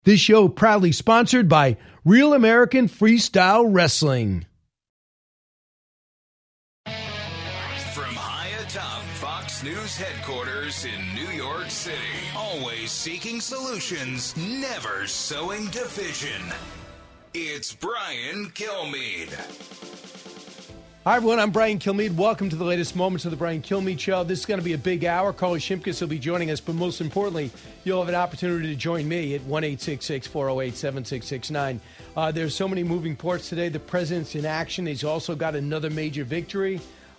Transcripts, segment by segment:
This show proudly sponsored by Real American Freestyle Wrestling. From high atop Fox News headquarters in New York City, always seeking solutions, never sowing division. It's Brian Kilmeade. Hi, everyone. I'm Brian Kilmeade. Welcome to the latest moments of the Brian Kilmeade Show. This is going to be a big hour. Carly Shimkus will be joining us, but most importantly, you'll have an opportunity to join me at 1-866-408-7669. There's so many moving parts today. The president's in action. He's also got another major victory,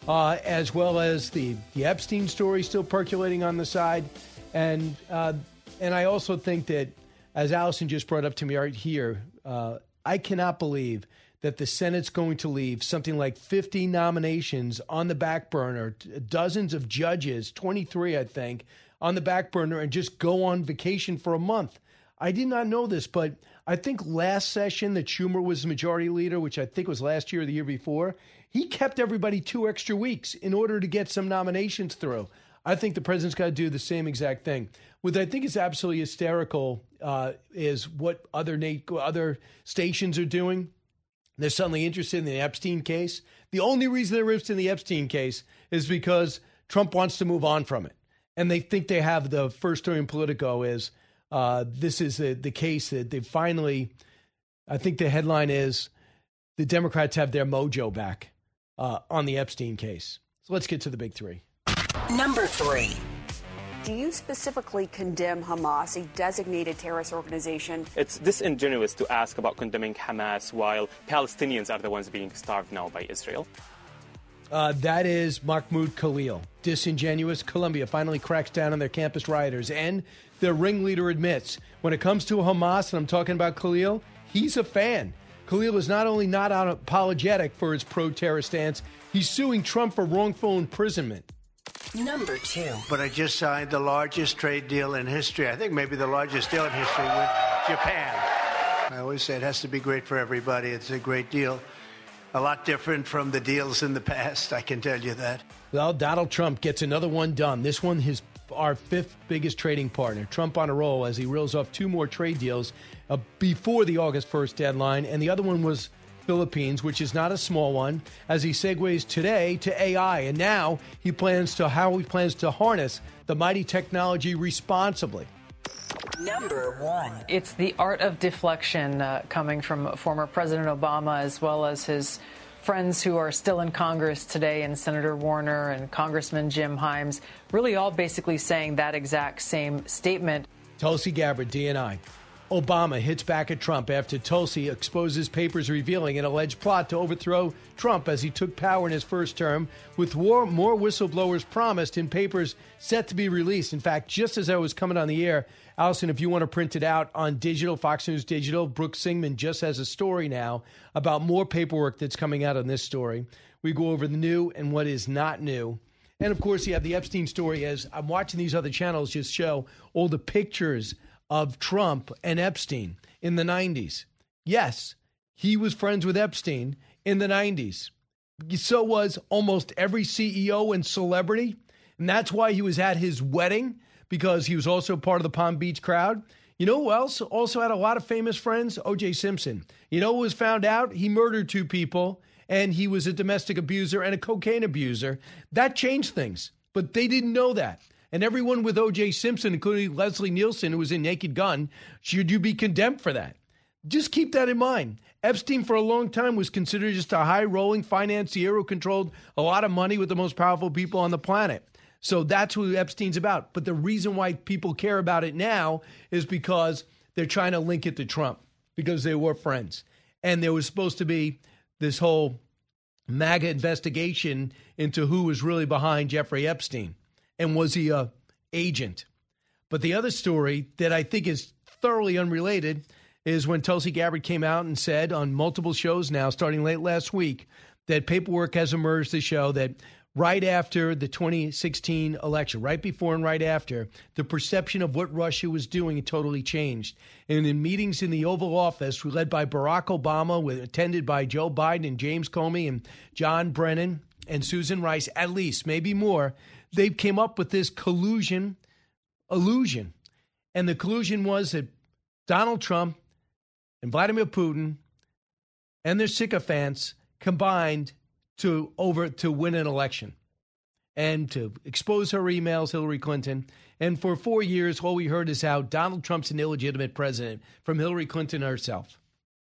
as well as the Epstein story still percolating on the side. And I also think that, as Allison just brought up to me right here, I cannot believe that the Senate's going to leave something like 50 nominations on the back burner, dozens of judges, 23, I think, on the back burner, and just go on vacation for a month. I did not know this, but I think last session that Schumer was the majority leader, which I think was last year or the year before, he kept everybody 2 extra weeks in order to get some nominations through. I think the president's got to do the same exact thing. What I think is absolutely hysterical is what other stations are doing. They're suddenly interested in the Epstein case. The only reason they're interested in the Epstein case is because Trump wants to move on from it. And they think they have the first story in Politico is this is the case that they finally, I think the headline is the Democrats have their mojo back on the Epstein case. So let's get to the big three. Number 3. Do you specifically condemn Hamas, a designated terrorist organization? It's disingenuous to ask about condemning Hamas while Palestinians are the ones being starved now by Israel. That is Mahmoud Khalil. Disingenuous. Colombia finally cracks down on their campus rioters. And their ringleader admits when it comes to Hamas, and I'm talking about Khalil, he's a fan. Khalil is not only not apologetic for his pro-terror stance, he's suing Trump for wrongful imprisonment. Number 2. But I just signed the largest trade deal in history. I think maybe the largest deal in history with Japan. I always say it has to be great for everybody. It's a great deal. A lot different from the deals in the past, I can tell you that. Well, Donald Trump gets another one done. This one, our 5th biggest trading partner. Trump on a roll as he reels off 2 more trade deals before the August 1st deadline. And the other one was Philippines, which is not a small one, as he segues today to AI. And now he plans to harness the mighty technology responsibly. Number 1. It's the art of deflection coming from former President Obama, as well as his friends who are still in Congress today, and Senator Warner and Congressman Jim Himes, really all basically saying that exact same statement. Tulsi Gabbard, DNI. Obama hits back at Trump after Tulsi exposes papers revealing an alleged plot to overthrow Trump as he took power in his first term, with more whistleblowers promised in papers set to be released. In fact, just as I was coming on the air, Allison, if you want to print it out on digital, Fox News Digital, Brooke Singman just has a story now about more paperwork that's coming out on this story. We go over the new and what is not new. And, of course, you have the Epstein story. As I'm watching these other channels just show all the pictures of Trump and Epstein in the 90s. Yes, he was friends with Epstein in the 90s. So was almost every CEO and celebrity. And that's why he was at his wedding, because he was also part of the Palm Beach crowd. You know who else also had a lot of famous friends? O.J. Simpson. You know who was found out? He murdered 2 people, and he was a domestic abuser and a cocaine abuser. That changed things, but they didn't know that. And everyone with O.J. Simpson, including Leslie Nielsen, who was in Naked Gun, should you be condemned for that? Just keep that in mind. Epstein, for a long time, was considered just a high-rolling financier who controlled a lot of money with the most powerful people on the planet. So that's who Epstein's about. But the reason why people care about it now is because they're trying to link it to Trump, because they were friends. And there was supposed to be this whole MAGA investigation into who was really behind Jeffrey Epstein. And was he a agent? But the other story that I think is thoroughly unrelated is when Tulsi Gabbard came out and said on multiple shows now, starting late last week, that paperwork has emerged to show that right after the 2016 election, right before and right after, the perception of what Russia was doing totally changed. And in meetings in the Oval Office, led by Barack Obama, attended by Joe Biden and James Comey and John Brennan and Susan Rice, at least, maybe more, they came up with this illusion. And the collusion was that Donald Trump and Vladimir Putin and their sycophants combined to win an election and to expose her emails, Hillary Clinton. And for 4 years, all we heard is how Donald Trump's an illegitimate president from Hillary Clinton herself.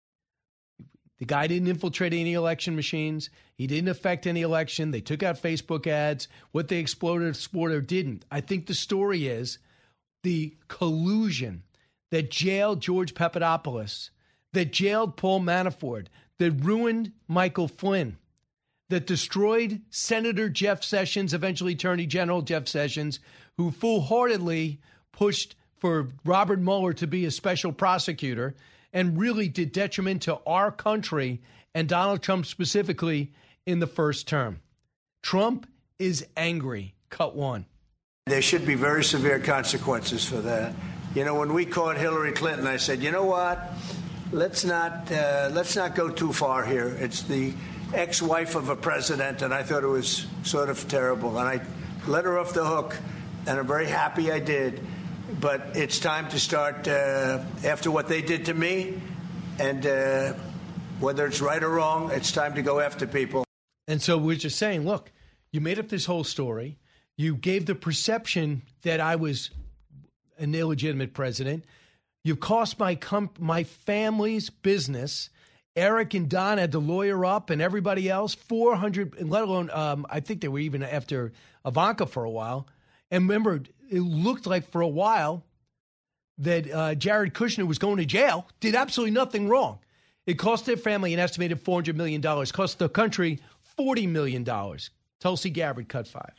The guy didn't infiltrate any election machines. He didn't affect any election. They took out Facebook ads. What they exploited didn't. I think the story is the collusion that jailed George Papadopoulos, that jailed Paul Manafort, that ruined Michael Flynn, that destroyed Senator Jeff Sessions, eventually Attorney General Jeff Sessions, who foolhardily pushed for Robert Mueller to be a special prosecutor and really did detriment to our country and Donald Trump specifically in the first term. Trump is angry. Cut one. There should be very severe consequences for that. You know, when we caught Hillary Clinton, I said, you know what? Let's not go too far here. It's the ex-wife of a president, and I thought it was sort of terrible. And I let her off the hook, and I'm very happy I did. But it's time to start, after what they did to me, and whether it's right or wrong, it's time to go after people. And so we're just saying, look, you made up this whole story. You gave the perception that I was an illegitimate president. You've cost my family's business. Eric and Don had to lawyer up, and everybody else, 400, let alone, I think they were even after Ivanka for a while. And remember, it looked like for a while that Jared Kushner was going to jail, did absolutely nothing wrong. It cost their family an estimated $400 million, cost the country $40 million. Tulsi Gabbard, Cut 5.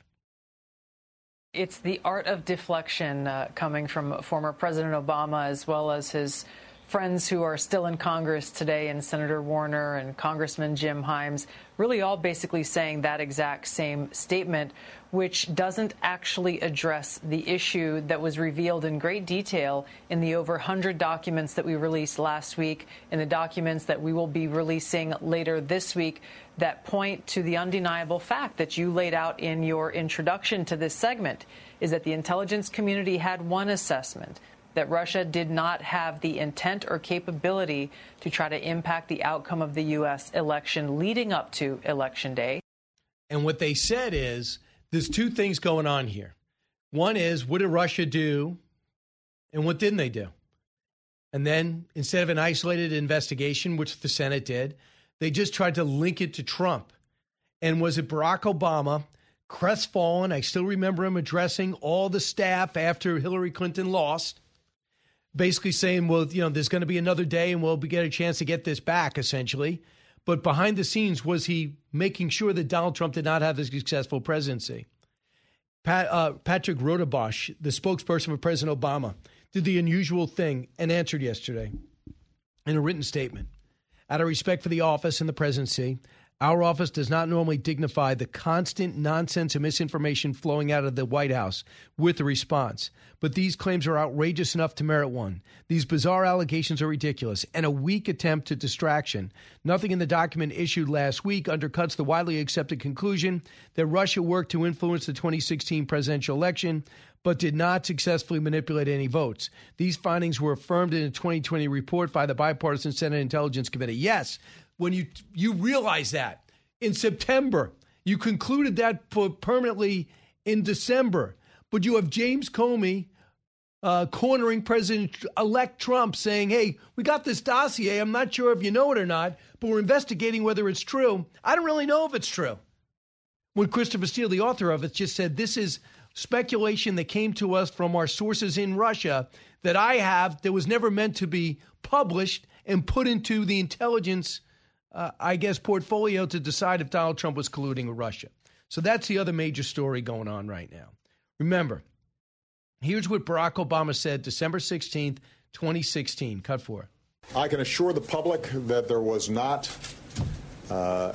It's the art of deflection coming from former President Obama, as well as his friends who are still in Congress today, and Senator Warner and Congressman Jim Himes, really all basically saying that exact same statement, which doesn't actually address the issue that was revealed in great detail in the over 100 documents that we released last week, in the documents that we will be releasing later this week, that point to the undeniable fact that you laid out in your introduction to this segment, is that the intelligence community had one assessment, that Russia did not have the intent or capability to try to impact the outcome of the U.S. election leading up to Election Day. And what they said is, there's two things going on here. One is, what did Russia do, and what didn't they do? And then, instead of an isolated investigation, which the Senate did, they just tried to link it to Trump. And was it Barack Obama, crestfallen? I still remember him addressing all the staff after Hillary Clinton lost, basically saying, well, you know, there's going to be another day and we'll get a chance to get this back, essentially. But behind the scenes, was he making sure that Donald Trump did not have a successful presidency? Patrick Rodebush, the spokesperson for President Obama, did the unusual thing and answered yesterday in a written statement. Out of respect for the office and the presidency, our office does not normally dignify the constant nonsense and misinformation flowing out of the White House with a response. But these claims are outrageous enough to merit one. These bizarre allegations are ridiculous and a weak attempt at distraction. Nothing in the document issued last week undercuts the widely accepted conclusion that Russia worked to influence the 2016 presidential election, but did not successfully manipulate any votes. These findings were affirmed in a 2020 report by the Bipartisan Senate Intelligence Committee. Yes, when you realize that in September, you concluded that permanently in December, but you have James Comey cornering President-elect Trump saying, hey, we got this dossier. I'm not sure if you know it or not, but we're investigating whether it's true. I don't really know if it's true. When Christopher Steele, the author of it, just said this is speculation that came to us from our sources in Russia that I have that was never meant to be published and put into the intelligence portfolio to decide if Donald Trump was colluding with Russia. So that's the other major story going on right now. Remember, here's what Barack Obama said December 16th, 2016. Cut 4. I can assure the public that there was not the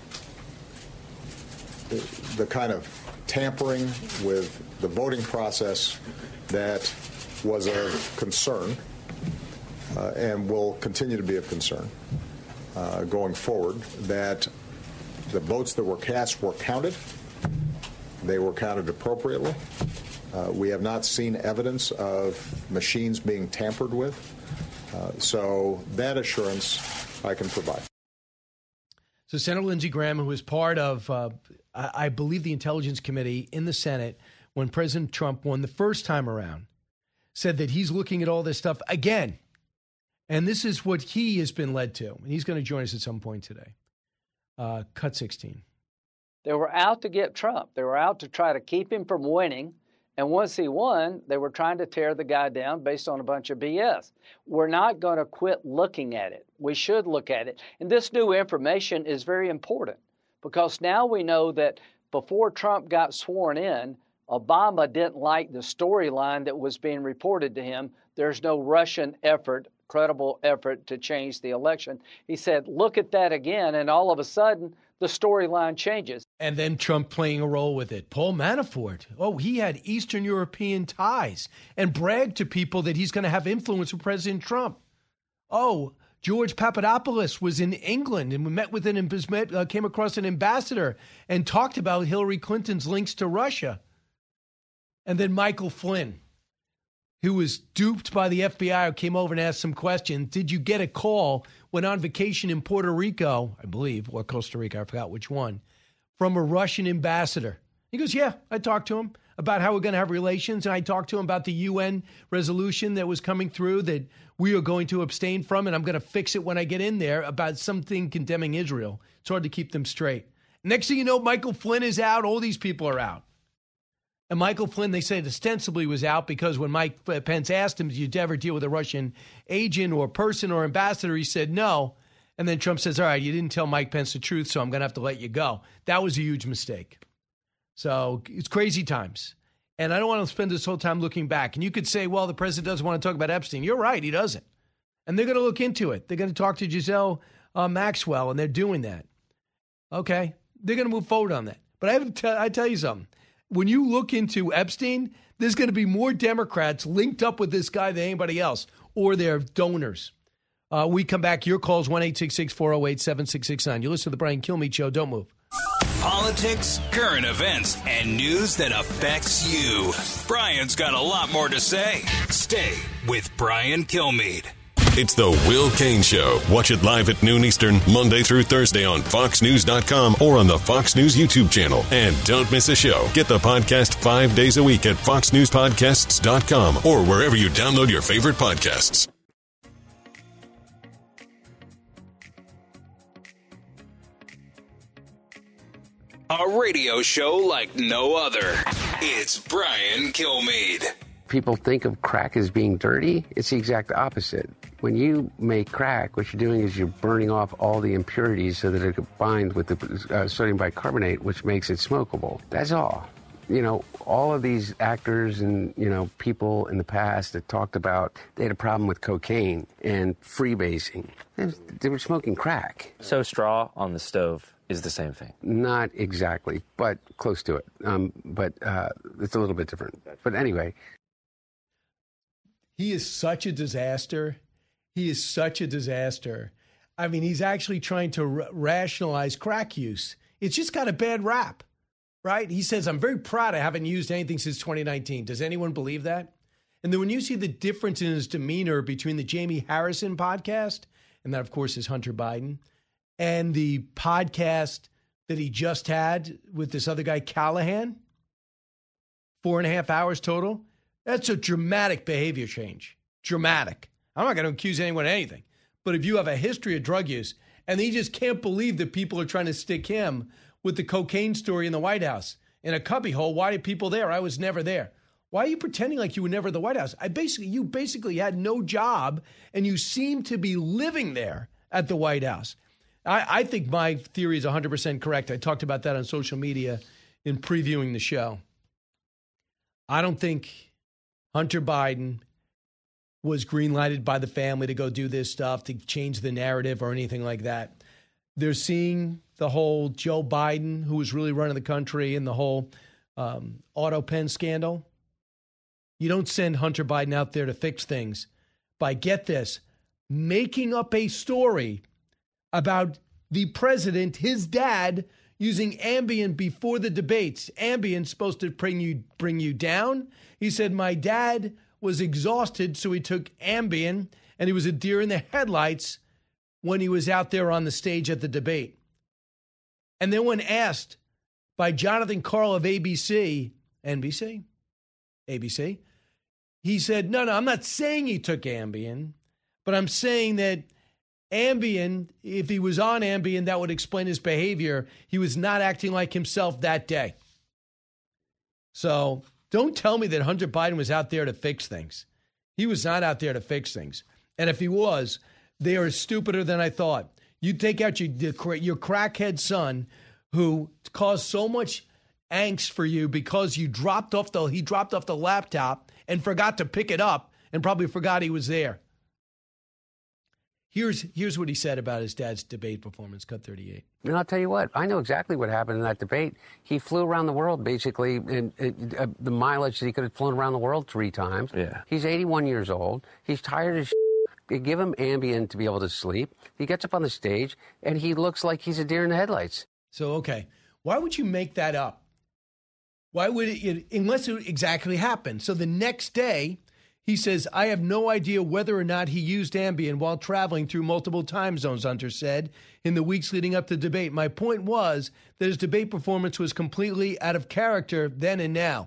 kind of tampering with the voting process that was of concern and will continue to be of concern. Going forward, that the votes that were cast were counted. They were counted appropriately. We have not seen evidence of machines being tampered with. So that assurance I can provide. So Senator Lindsey Graham, who was part of, I believe, the Intelligence Committee in the Senate when President Trump won the first time around, said that he's looking at all this stuff again. And this is what he has been led to. And he's going to join us at some point today. Cut 16. They were out to get Trump. They were out to try to keep him from winning. And once he won, they were trying to tear the guy down based on a bunch of BS. We're not going to quit looking at it. We should look at it. And this new information is very important because now we know that before Trump got sworn in, Obama didn't like the storyline that was being reported to him. There's no Russian effort, credible effort to change the election. He said, look at that again, and all of a sudden, the storyline changes. And then Trump playing a role with it. Paul Manafort. Oh, he had Eastern European ties and bragged to people that he's going to have influence with President Trump. Oh, George Papadopoulos was in England and we met with came across an ambassador and talked about Hillary Clinton's links to Russia. And then Michael Flynn, who was duped by the FBI, who came over and asked some questions. Did you get a call when on vacation in Puerto Rico, I believe, or Costa Rica, I forgot which one, from a Russian ambassador? He goes, yeah, I talked to him about how we're going to have relations, and I talked to him about the UN resolution that was coming through that we are going to abstain from, and I'm going to fix it when I get in there about something condemning Israel. It's hard to keep them straight. Next thing you know, Michael Flynn is out. All these people are out. And Michael Flynn, they said, ostensibly was out because when Mike Pence asked him, did you ever deal with a Russian agent or person or ambassador, he said no. And then Trump says, all right, you didn't tell Mike Pence the truth, so I'm going to have to let you go. That was a huge mistake. So it's crazy times. And I don't want to spend this whole time looking back. And you could say, well, the president doesn't want to talk about Epstein. You're right, he doesn't. And they're going to look into it. They're going to talk to Giselle Maxwell, and they're doing that. Okay, they're going to move forward on that. But I tell you something. When you look into Epstein, there's going to be more Democrats linked up with this guy than anybody else or their donors. We come back. Your calls, 1-866-408-7669. You listen to the Brian Kilmeade Show. Don't move. Politics, current events, and news that affects you. Brian's got a lot more to say. Stay with Brian Kilmeade. It's the Will Cain Show. Watch it live at noon Eastern, Monday through Thursday on FoxNews.com or on the Fox News YouTube channel. And don't miss a show. Get the podcast 5 days a week at FoxNewsPodcasts.com or wherever you download your favorite podcasts. A radio show like no other. It's Brian Kilmeade. People think of crack as being dirty. It's the exact opposite. When you make crack, what you're doing is you're burning off all the impurities so that it could bind with the sodium bicarbonate, which makes it smokable. That's all. You know, all of these actors and, you know, people in the past that talked about they had a problem with cocaine and freebasing. They were smoking crack. So straw on the stove is the same thing? Not exactly, but close to it. But it's a little bit different. But anyway. He is such a disaster. He is such a disaster. I mean, he's actually trying to rationalize crack use. It's just got a bad rap, right? He says, I'm very proud I haven't used anything since 2019. Does anyone believe that? And then when you see the difference in his demeanor between the Jamie Harrison podcast, and that, of course, is Hunter Biden, and the podcast that he just had with this other guy, Callahan, 4.5 hours total, that's a dramatic behavior change. Dramatic. I'm not going to accuse anyone of anything. But if you have a history of drug use, and he just can't believe that people are trying to stick him with the cocaine story in the White House in a cubbyhole. Why are people there? I was never there. Why are you pretending like you were never at the White House? You basically had no job, and you seem to be living there at the White House. I think my theory is 100% correct. I talked about that on social media in previewing the show. I don't think Hunter Biden was green-lighted by the family to go do this stuff, to change the narrative or anything like that. They're seeing the whole Joe Biden, who was really running the country, and the whole auto pen scandal. You don't send Hunter Biden out there to fix things by, get this, making up a story about the president, his dad, using Ambien before the debates. Ambien's supposed to bring you down. He said, my dad was exhausted, so he took Ambien, and he was a deer in the headlights when he was out there on the stage at the debate. And then when asked by Jonathan Karl of ABC, he said, no, I'm not saying he took Ambien, but I'm saying that Ambien, if he was on Ambien, that would explain his behavior. He was not acting like himself that day. So don't tell me that Hunter Biden was out there to fix things. He was not out there to fix things. And if he was, they are stupider than I thought. You take out your crackhead son who caused so much angst for you because he dropped off the laptop and forgot to pick it up and probably forgot he was there. Here's what he said about his dad's debate performance, cut 38. And I'll tell you what, I know exactly what happened in that debate. He flew around the world, basically, and the mileage that he could have flown around the world 3 times. Yeah. He's 81 years old. He's tired as shit. They give him Ambien to be able to sleep. He gets up on the stage, and he looks like he's a deer in the headlights. So, okay, why would you make that up? Why would it, unless it exactly happened? So the next day, he says, I have no idea whether or not he used Ambien while traveling through multiple time zones, Hunter said, in the weeks leading up to the debate. My point was that his debate performance was completely out of character then and now.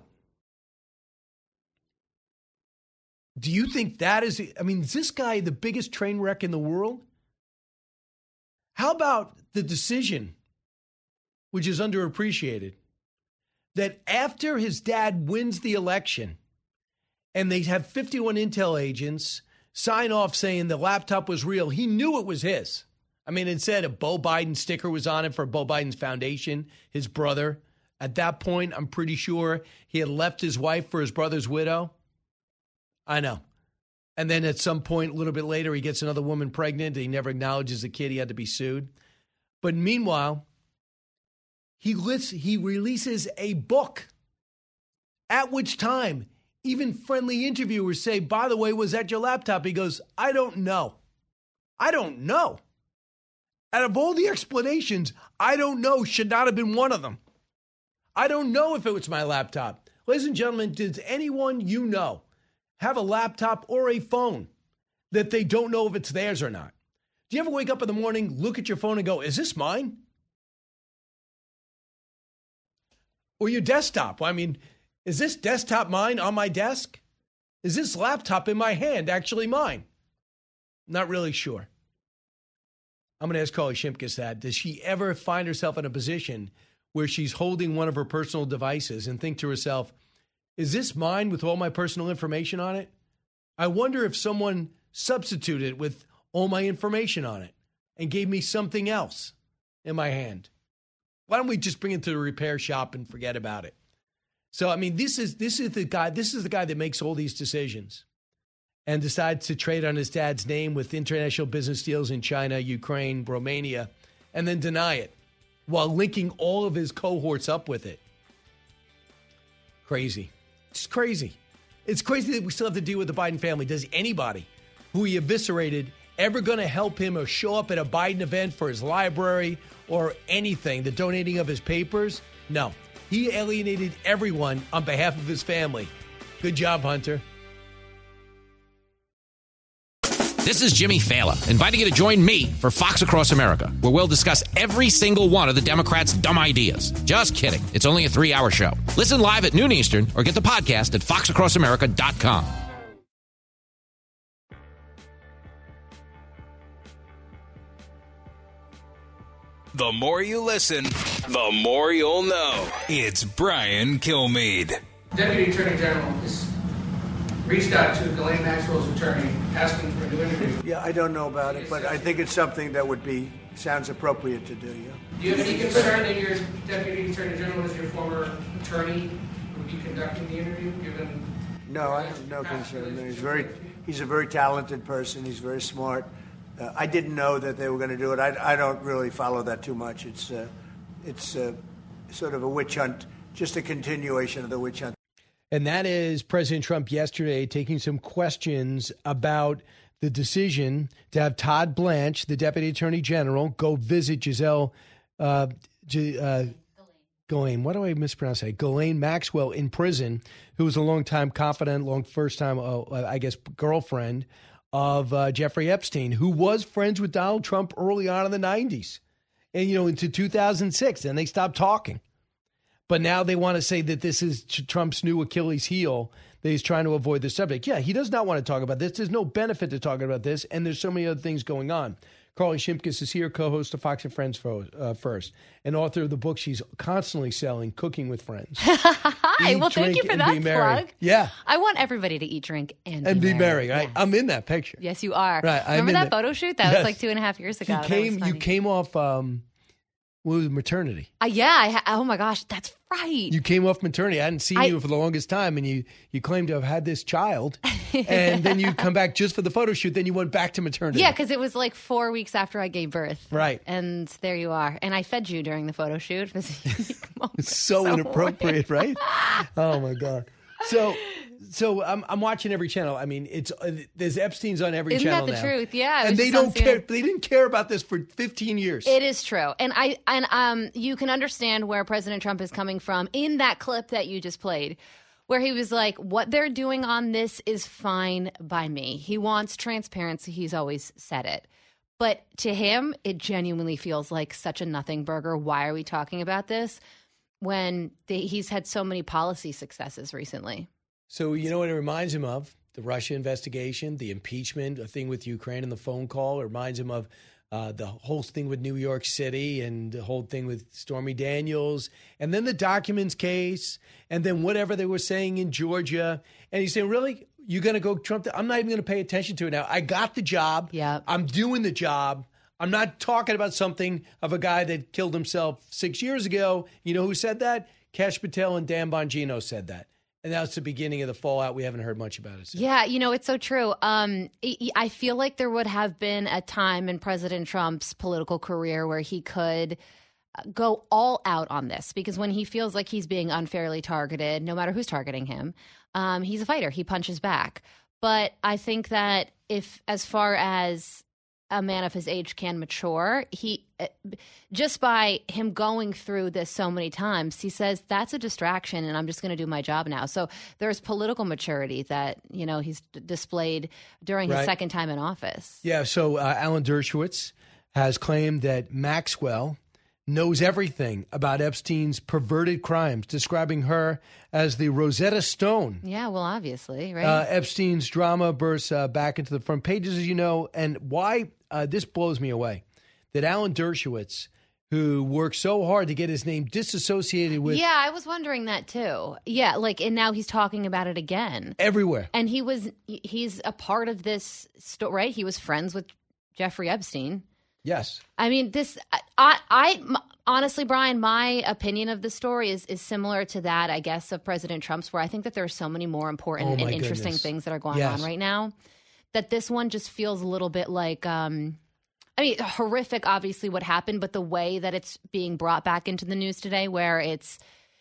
Do you think that is this guy the biggest train wreck in the world? How about the decision, which is underappreciated, that after his dad wins the election, and they have 51 intel agents sign off saying the laptop was real. He knew it was his. I mean, it said a Beau Biden sticker was on it for Beau Biden's foundation, his brother. At that point, I'm pretty sure he had left his wife for his brother's widow. I know. And then at some point, a little bit later, he gets another woman pregnant. He never acknowledges the kid. He had to be sued. But meanwhile, he releases a book, at which time even friendly interviewers say, by the way, was that your laptop? He goes, I don't know. I don't know. Out of all the explanations, I don't know should not have been one of them. I don't know if it was my laptop. Ladies and gentlemen, does anyone you know have a laptop or a phone that they don't know if it's theirs or not? Do you ever wake up in the morning, look at your phone and go, is this mine? Or your desktop? I mean, is this desktop mine on my desk? Is this laptop in my hand actually mine? Not really sure. I'm going to ask Carly Shimkus that. Does she ever find herself in a position where she's holding one of her personal devices and think to herself, is this mine with all my personal information on it? I wonder if someone substituted it with all my information on it and gave me something else in my hand. Why don't we just bring it to the repair shop and forget about it? So, I mean, this is the guy that makes all these decisions and decides to trade on his dad's name with international business deals in China, Ukraine, Romania, and then deny it while linking all of his cohorts up with it. Crazy. It's crazy. It's crazy that we still have to deal with the Biden family. Does anybody who he eviscerated ever going to help him or show up at a Biden event for his library or anything, the donating of his papers? No. He alienated everyone on behalf of his family. Good job, Hunter. This is Jimmy Fallon, inviting you to join me for Fox Across America, where we'll discuss every single one of the Democrats' dumb ideas. Just kidding. It's only a 3-hour show. Listen live at noon Eastern or get the podcast at foxacrossamerica.com. The more you listen, the more you'll know. It's Brian Kilmeade. Deputy Attorney General has reached out to Ghislaine Maxwell's attorney asking for a new interview. Yeah, I don't know about it, but I think it's something that sounds appropriate to do, yeah. Do you have any concern that your Deputy Attorney General is your former attorney would be conducting the interview, given... No, I have no concern. He's a very talented person. He's very smart. I didn't know that they were going to do it. I don't really follow that too much. It's sort of a witch hunt, just a continuation of the witch hunt. And that is President Trump yesterday taking some questions about the decision to have Todd Blanche, the Deputy Attorney General, go visit Ghislaine. What do I mispronounce that? Ghislaine Maxwell in prison, who was a longtime confidant, girlfriend of Jeffrey Epstein, who was friends with Donald Trump early on in the 90s and, into 2006. And they stopped talking. But now they want to say that this is Trump's new Achilles heel, that he's trying to avoid the subject. Yeah, he does not want to talk about this. There's no benefit to talking about this. And there's so many other things going on. Carly Shimkus is here, co-host of Fox and Friends First, and author of the book she's constantly selling, Cooking with Friends. Hi. Well, thank you for that plug. Yeah. I want everybody to eat, drink, and be merry. Right? Yes. I'm in that picture. Yes, you are. Right. Remember that photo shoot? That was like 2.5 years ago. You came off maternity. Oh, my gosh. That's right. You came off maternity. I hadn't seen you for the longest time, and you claimed to have had this child, and then you come back just for the photo shoot. Then you went back to maternity. Yeah, because it was like 4 weeks after I gave birth. Right. And there you are. And I fed you during the photo shoot. It was a unique moment. It's so inappropriate, right? Oh, my God. So I'm watching every channel. I mean, there's Epstein's on every channel now. Isn't that the truth? Yeah. And they don't care. They didn't care about this for 15 years. It is true. And you can understand where President Trump is coming from in that clip that you just played, where he was like, what they're doing on this is fine by me. He wants transparency. He's always said it. But to him, it genuinely feels like such a nothing burger. Why are we talking about this when he's had so many policy successes recently? So you know what it reminds him of? The Russia investigation, the impeachment, a thing with Ukraine and the phone call. It reminds him of the whole thing with New York City and the whole thing with Stormy Daniels, and then the documents case, and then whatever they were saying in Georgia. And he's saying, really? You're going to go Trump? I'm not even going to pay attention to it now. I got the job. Yeah. I'm doing the job. I'm not talking about something of a guy that killed himself 6 years ago. You know who said that? Kash Patel and Dan Bongino said that. And that's the beginning of the fallout. We haven't heard much about it since. Yeah, it's so true. I feel like there would have been a time in President Trump's political career where he could go all out on this, because when he feels like he's being unfairly targeted, no matter who's targeting him, he's a fighter. He punches back. But I think that as far as a man of his age can mature, he just by him going through this so many times, he says that's a distraction and I'm just going to do my job now. So there's political maturity that he's displayed during his second time in office. Yeah. So Alan Dershowitz has claimed that Maxwell knows everything about Epstein's perverted crimes, describing her as the Rosetta Stone. Yeah, well, obviously, right? Epstein's drama bursts back into the front pages, as you know, and why this blows me away, that Alan Dershowitz, who worked so hard to get his name disassociated with... Yeah, I was wondering that too. Yeah, and now he's talking about it again. Everywhere. And he's a part of this story, right? He was friends with Jeffrey Epstein. Yes. I mean, I honestly, Brian, my opinion of the story is similar to that, I guess, of President Trump's, where I think that there are so many more important and interesting things that are going on right now, that this one just feels a little bit like, horrific, obviously, what happened, but the way that it's being brought back into the news today, where it's,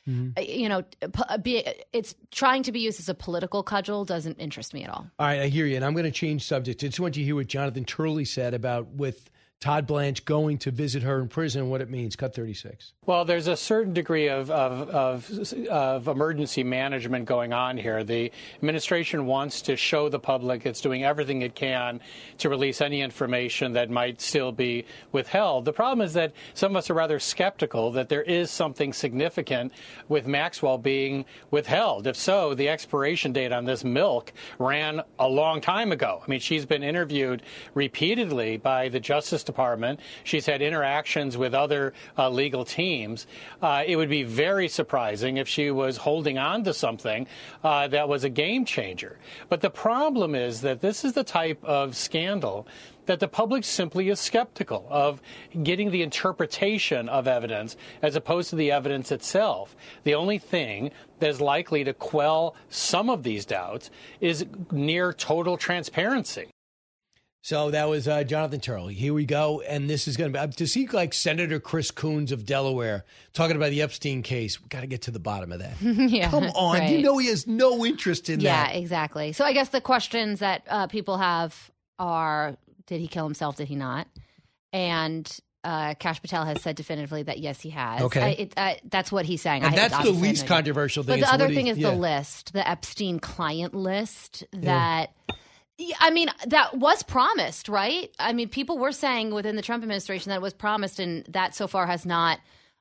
it's trying to be used as a political cudgel, doesn't interest me at all. All right, I hear you, and I'm going to change subject. I just want you to hear what Jonathan Turley said about with Todd Blanche going to visit her in prison and what it means. Cut 36. Well, there's a certain degree of emergency management going on here. The administration wants to show the public it's doing everything it can to release any information that might still be withheld. The problem is that some of us are rather skeptical that there is something significant with Maxwell being withheld. If so, the expiration date on this milk ran a long time ago. I mean, she's been interviewed repeatedly by the Justice Department. She's had interactions with other legal teams. It would be very surprising if she was holding on to something that was a game changer. But the problem is that this is the type of scandal that the public simply is skeptical of getting the interpretation of evidence as opposed to the evidence itself. The only thing that is likely to quell some of these doubts is near total transparency. So that was Jonathan Turley. Here we go. And this is going to be, to see like Senator Chris Coons of Delaware talking about the Epstein case, we got to get to the bottom of that. Yeah, come on. Right. He has no interest in that. Yeah, exactly. So I guess the questions that people have are, did he kill himself? Did he not? And Kash Patel has said definitively that, yes, he has. Okay. That's what he's saying. And that's the least controversial thing. But the other thing is the list, the Epstein client list that... I mean, that was promised, right? I mean, people were saying within the Trump administration that it was promised, and that so far has not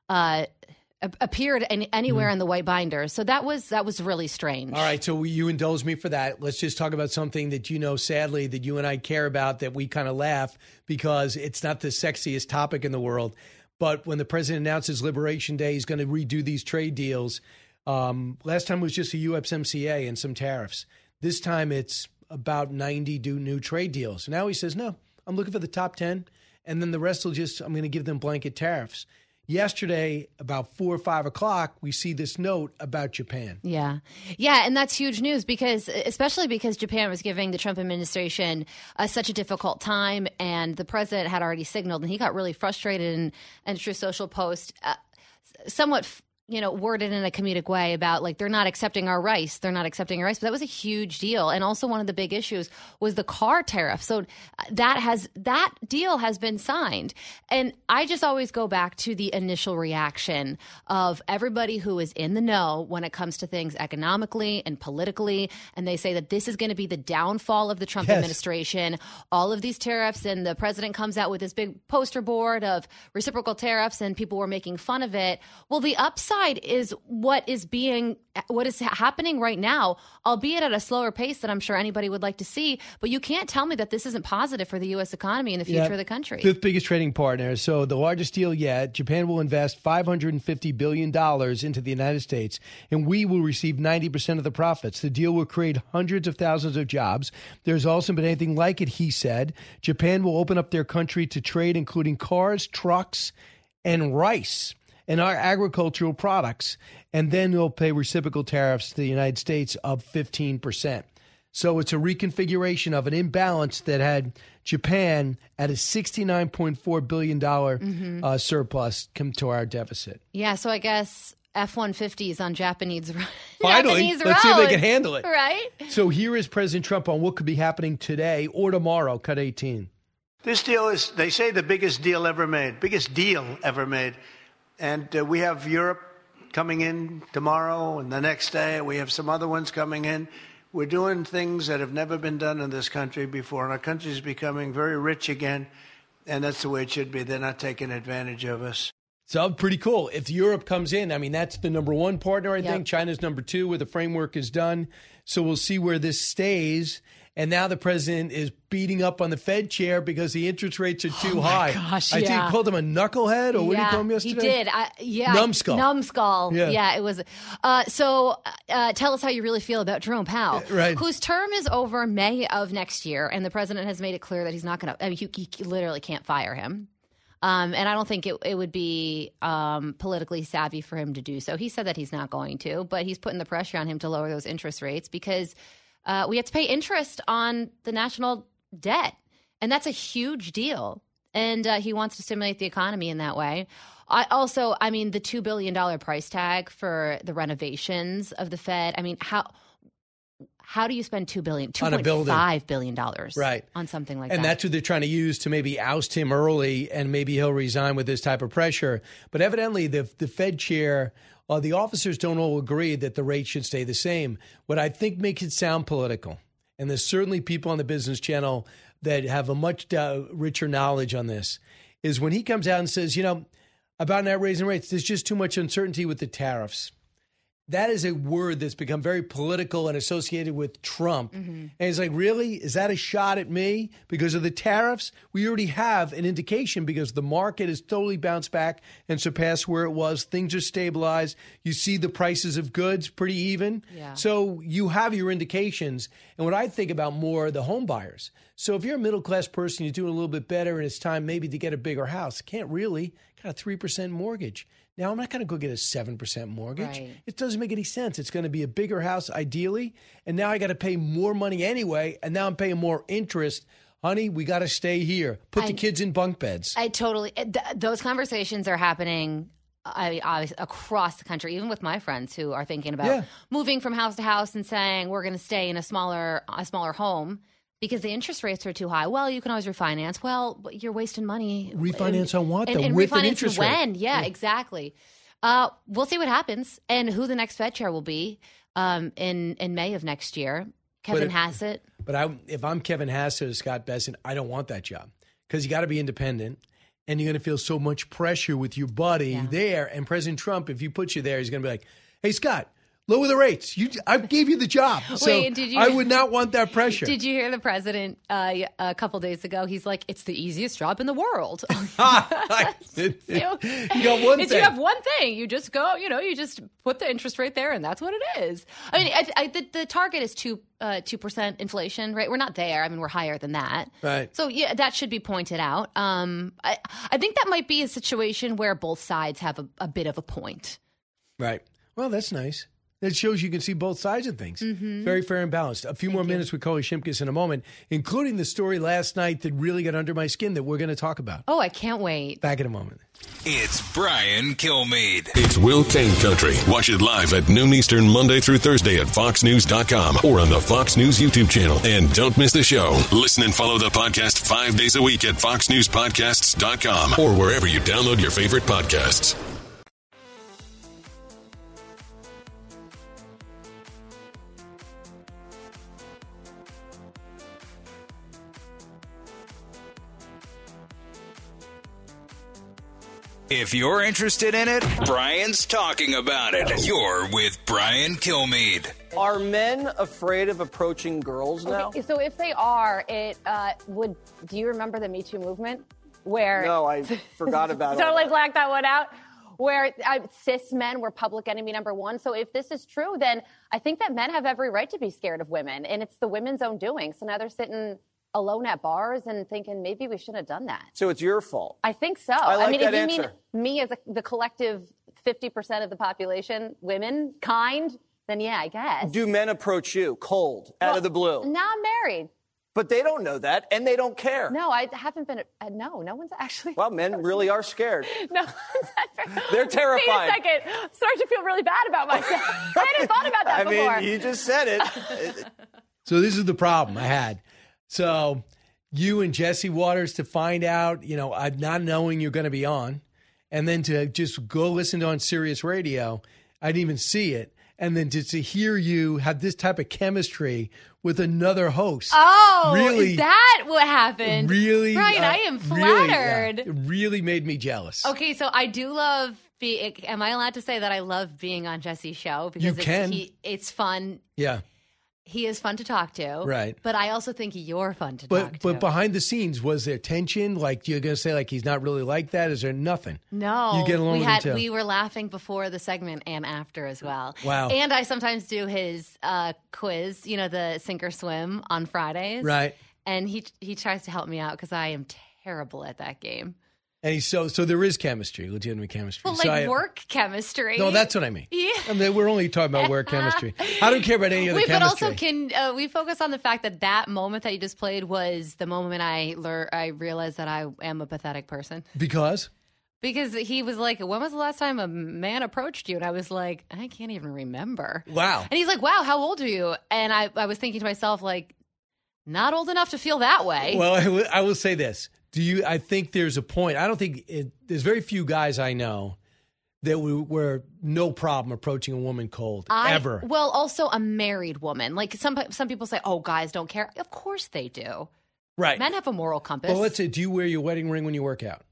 appeared anywhere in the white binder. So that was really strange. All right, so you indulge me for that. Let's just talk about something that sadly, that you and I care about, that we kind of laugh because it's not the sexiest topic in the world. But when the president announces Liberation Day, he's going to redo these trade deals. Last time it was just a USMCA and some tariffs. This time it's about 90 new trade deals. Now he says, no, I'm looking for the top 10, and then the rest I'm going to give them blanket tariffs. Yesterday, about 4 or 5 o'clock, we see this note about Japan. Yeah, and that's huge news especially because Japan was giving the Trump administration such a difficult time, and the president had already signaled, and he got really frustrated and Truth Social post somewhat worded in a comedic way about they're not accepting our rice. They're not accepting our rice. But that was a huge deal. And also one of the big issues was the car tariff. So that deal has been signed. And I just always go back to the initial reaction of everybody who is in the know when it comes to things economically and politically. And they say that this is going to be the downfall of the Trump administration. All of these tariffs, and the president comes out with this big poster board of reciprocal tariffs, and people were making fun of it. Well, the upside is what is happening right now, albeit at a slower pace than I'm sure anybody would like to see. But you can't tell me that this isn't positive for the U.S. economy and the future of the country. Fifth biggest trading partner. So the largest deal yet. Japan will invest $550 billion into the United States, and we will receive 90% of the profits. The deal will create hundreds of thousands of jobs. There's also been anything like it, he said. Japan will open up their country to trade, including cars, trucks, and rice, and our agricultural products, and then they'll pay reciprocal tariffs to the United States of 15%. So it's a reconfiguration of an imbalance that had Japan at a $69.4 billion surplus come to our deficit. Yeah, so I guess F-150s on Japanese roads. Finally, let's see if they can handle it. Right? So here is President Trump on what could be happening today or tomorrow. Cut 18. This deal is, they say, the biggest deal ever made. And we have Europe coming in tomorrow and the next day. We have some other ones coming in. We're doing things that have never been done in this country before. And our country is becoming very rich again. And that's the way it should be. They're not taking advantage of us. So pretty cool. If Europe comes in, I mean, that's the number one partner, I think. China's number two, where the framework is done. So we'll see where this stays. And now the president is beating up on the Fed chair because the interest rates are too high. Gosh, I think he called him a knucklehead, or what did he call him yesterday? He did. Numbskull. Numbskull. Yeah, it was. So tell us how you really feel about Jerome Powell, whose term is over May of next year. And the president has made it clear that he's not going to, he literally can't fire him. And I don't think it would be politically savvy for him to do so. He said that he's not going to, but he's putting the pressure on him to lower those interest rates because we have to pay interest on the national debt. And that's a huge deal. And he wants to stimulate the economy in that way. The $2 billion price tag for the renovations of the Fed. I mean, how do you spend $2.5 billion on something like that? And that's what they're trying to use to maybe oust him early, and maybe he'll resign with this type of pressure. But evidently, the Fed chair, the officers don't all agree that the rate should stay the same. What I think makes it sound political, and there's certainly people on the Business Channel that have a much richer knowledge on this, is when he comes out and says, about not raising rates, there's just too much uncertainty with the tariffs. That is a word that's become very political and associated with Trump. Mm-hmm. And he's like, really? Is that a shot at me because of the tariffs? We already have an indication because the market has totally bounced back and surpassed where it was. Things are stabilized. You see the prices of goods pretty even. Yeah. So you have your indications. And what I think about more are the home buyers. So if you're a middle-class person, you're doing a little bit better, and it's time maybe to get a bigger house. Can't really. Got a 3% mortgage. Now, I'm not going to go get a 7% mortgage. Right. It doesn't make any sense. It's going to be a bigger house, ideally. And now I got to pay more money anyway. And now I'm paying more interest. Honey, we got to stay here. Put the kids in bunk beds. Those conversations are happening across the country, even with my friends who are thinking about moving from house to house and saying we're going to stay in a smaller home because the interest rates are too high. Well, you can always refinance. Well, but you're wasting money. Refinance on what? And with refinance an interest when? rate. Yeah, exactly. We'll see what happens and who the next Fed chair will be in May of next year. Kevin Hassett. But if I'm Kevin Hassett or Scott Bessent, I don't want that job because you got to be independent. And you're going to feel so much pressure with your buddy there. And President Trump, if he puts you there, he's going to be like, hey, Scott, lower the rates. I gave you the job. So I would not want that pressure. Did you hear the president a couple days ago? He's like, it's the easiest job in the world. You got one thing. You have one thing. You just go, you just put the interest rate there, and that's what it is. I mean, the target is 2% inflation, right? We're not there. I mean, we're higher than that. Right. So, yeah, that should be pointed out. I think that might be a situation where both sides have a bit of a point. Right. Well, that's nice. It shows you can see both sides of things. Mm-hmm. Very fair and balanced. A few more minutes with Coley Shimkus in a moment, including the story last night that really got under my skin that we're going to talk about. Oh, I can't wait. Back in a moment. It's Brian Kilmeade. It's Will Kane Country. Watch it live at noon Eastern Monday through Thursday at foxnews.com or on the Fox News YouTube channel. And don't miss the show. Listen and follow the podcast 5 days a week at foxnewspodcasts.com or wherever you download your favorite podcasts. If you're interested in it, Brian's talking about it. You're with Brian Kilmeade. Are men afraid of approaching girls now? Okay, so if they are, do you remember the Me Too movement? Where No, I forgot about it. Totally blacked that one out. Where cis men were public enemy number one. So if this is true, then I think that men have every right to be scared of women. And it's the women's own doing. So now they're sitting alone at bars and thinking maybe we shouldn't have done that. So it's your fault. I think so. I like that if you answer. mean me as the collective 50% of the population, women, kind, then yeah, I guess. Do men approach you cold, out of the blue? Now I'm married. But they don't know that, and they don't care. No, I haven't been. No one's actually. Well, men really are scared. No, they're terrified. Wait a second. I'm starting to feel really bad about myself. I hadn't thought about that before. I mean, you just said it. So this is the problem I had. So you and Jesse Waters to find out, not knowing you're going to be on, and then to just go listen on Sirius Radio. I didn't even see it. And then to hear you have this type of chemistry with another host. Oh, really, is that what happened? Really? Brian, I am flattered. It really made me jealous. Okay, so I do love am I allowed to say that I love being on Jesse's show? Because it's fun. Yeah. He is fun to talk to. Right. But I also think you're fun to talk to. But behind the scenes, was there tension? Like, you're going to say, like, he's not really like that? Is there nothing? No. You get along with him, too? We were laughing before the segment and after as well. Wow. And I sometimes do his quiz, the sink or swim on Fridays. Right. And he tries to help me out because I am terrible at that game. And so there is chemistry, legitimate chemistry. Well, work chemistry. No, that's what I mean. Yeah. I mean, we're only talking about work chemistry. I don't care about any other chemistry. But also, can we focus on the fact that moment that you just played was the moment I realized that I am a pathetic person? Because he was like, when was the last time a man approached you? And I was like, I can't even remember. Wow. And he's like, wow, how old are you? And I was thinking to myself, like, not old enough to feel that way. Well, I will say this. I think there's a point. I don't think there's very few guys I know that were no problem approaching a woman cold, ever. Well, also a married woman. Like some people say, oh, guys don't care. Of course they do. Right. Men have a moral compass. Well, let's say, do you wear your wedding ring when you work out?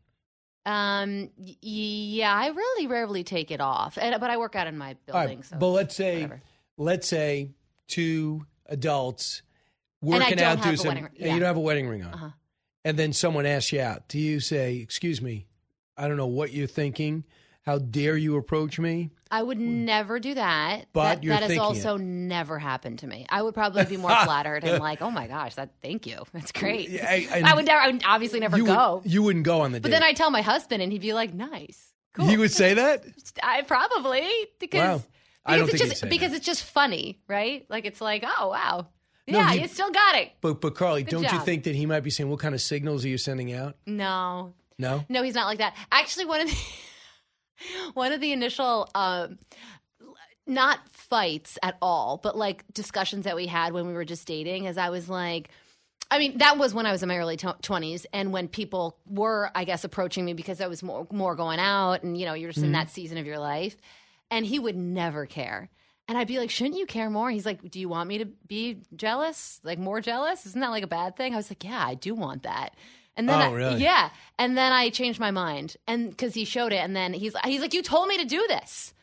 Yeah, I really rarely take it off. But I work out in my building. Right. So but let's say two adults working out doing something. You don't have a wedding ring on. Uh-huh. And then someone asks you out. Do you say, excuse me, I don't know what you're thinking. How dare you approach me? I would never do that. But that has also never happened to me. I would probably be more flattered and like, oh my gosh, thank you. That's great. I would obviously never go. You wouldn't go on the date. But then I'd tell my husband and he'd be like, nice. Cool. He would say that? I probably. Because, wow. I don't think he'd say because that. it's just funny, right? Like it's like, oh, wow. No, yeah, you still got it. But Carly, don't you job. think that he might be saying, what kind of signals are you sending out? No. No? No, he's not like that. Actually, one of the initial, not fights at all, but like discussions that we had when we were just dating, is I was like, I mean, that was when I was in my early 20s, and when people were, I guess, approaching me because I was more going out, and you're just in that season of your life, and he would never care. And I'd be like, shouldn't you care more? He's like, do you want me to be jealous? Like more jealous? Isn't that like a bad thing? I was like, yeah, I do want that. And then really? Yeah. And then I changed my mind. And because he showed it, and then he's like, you told me to do this.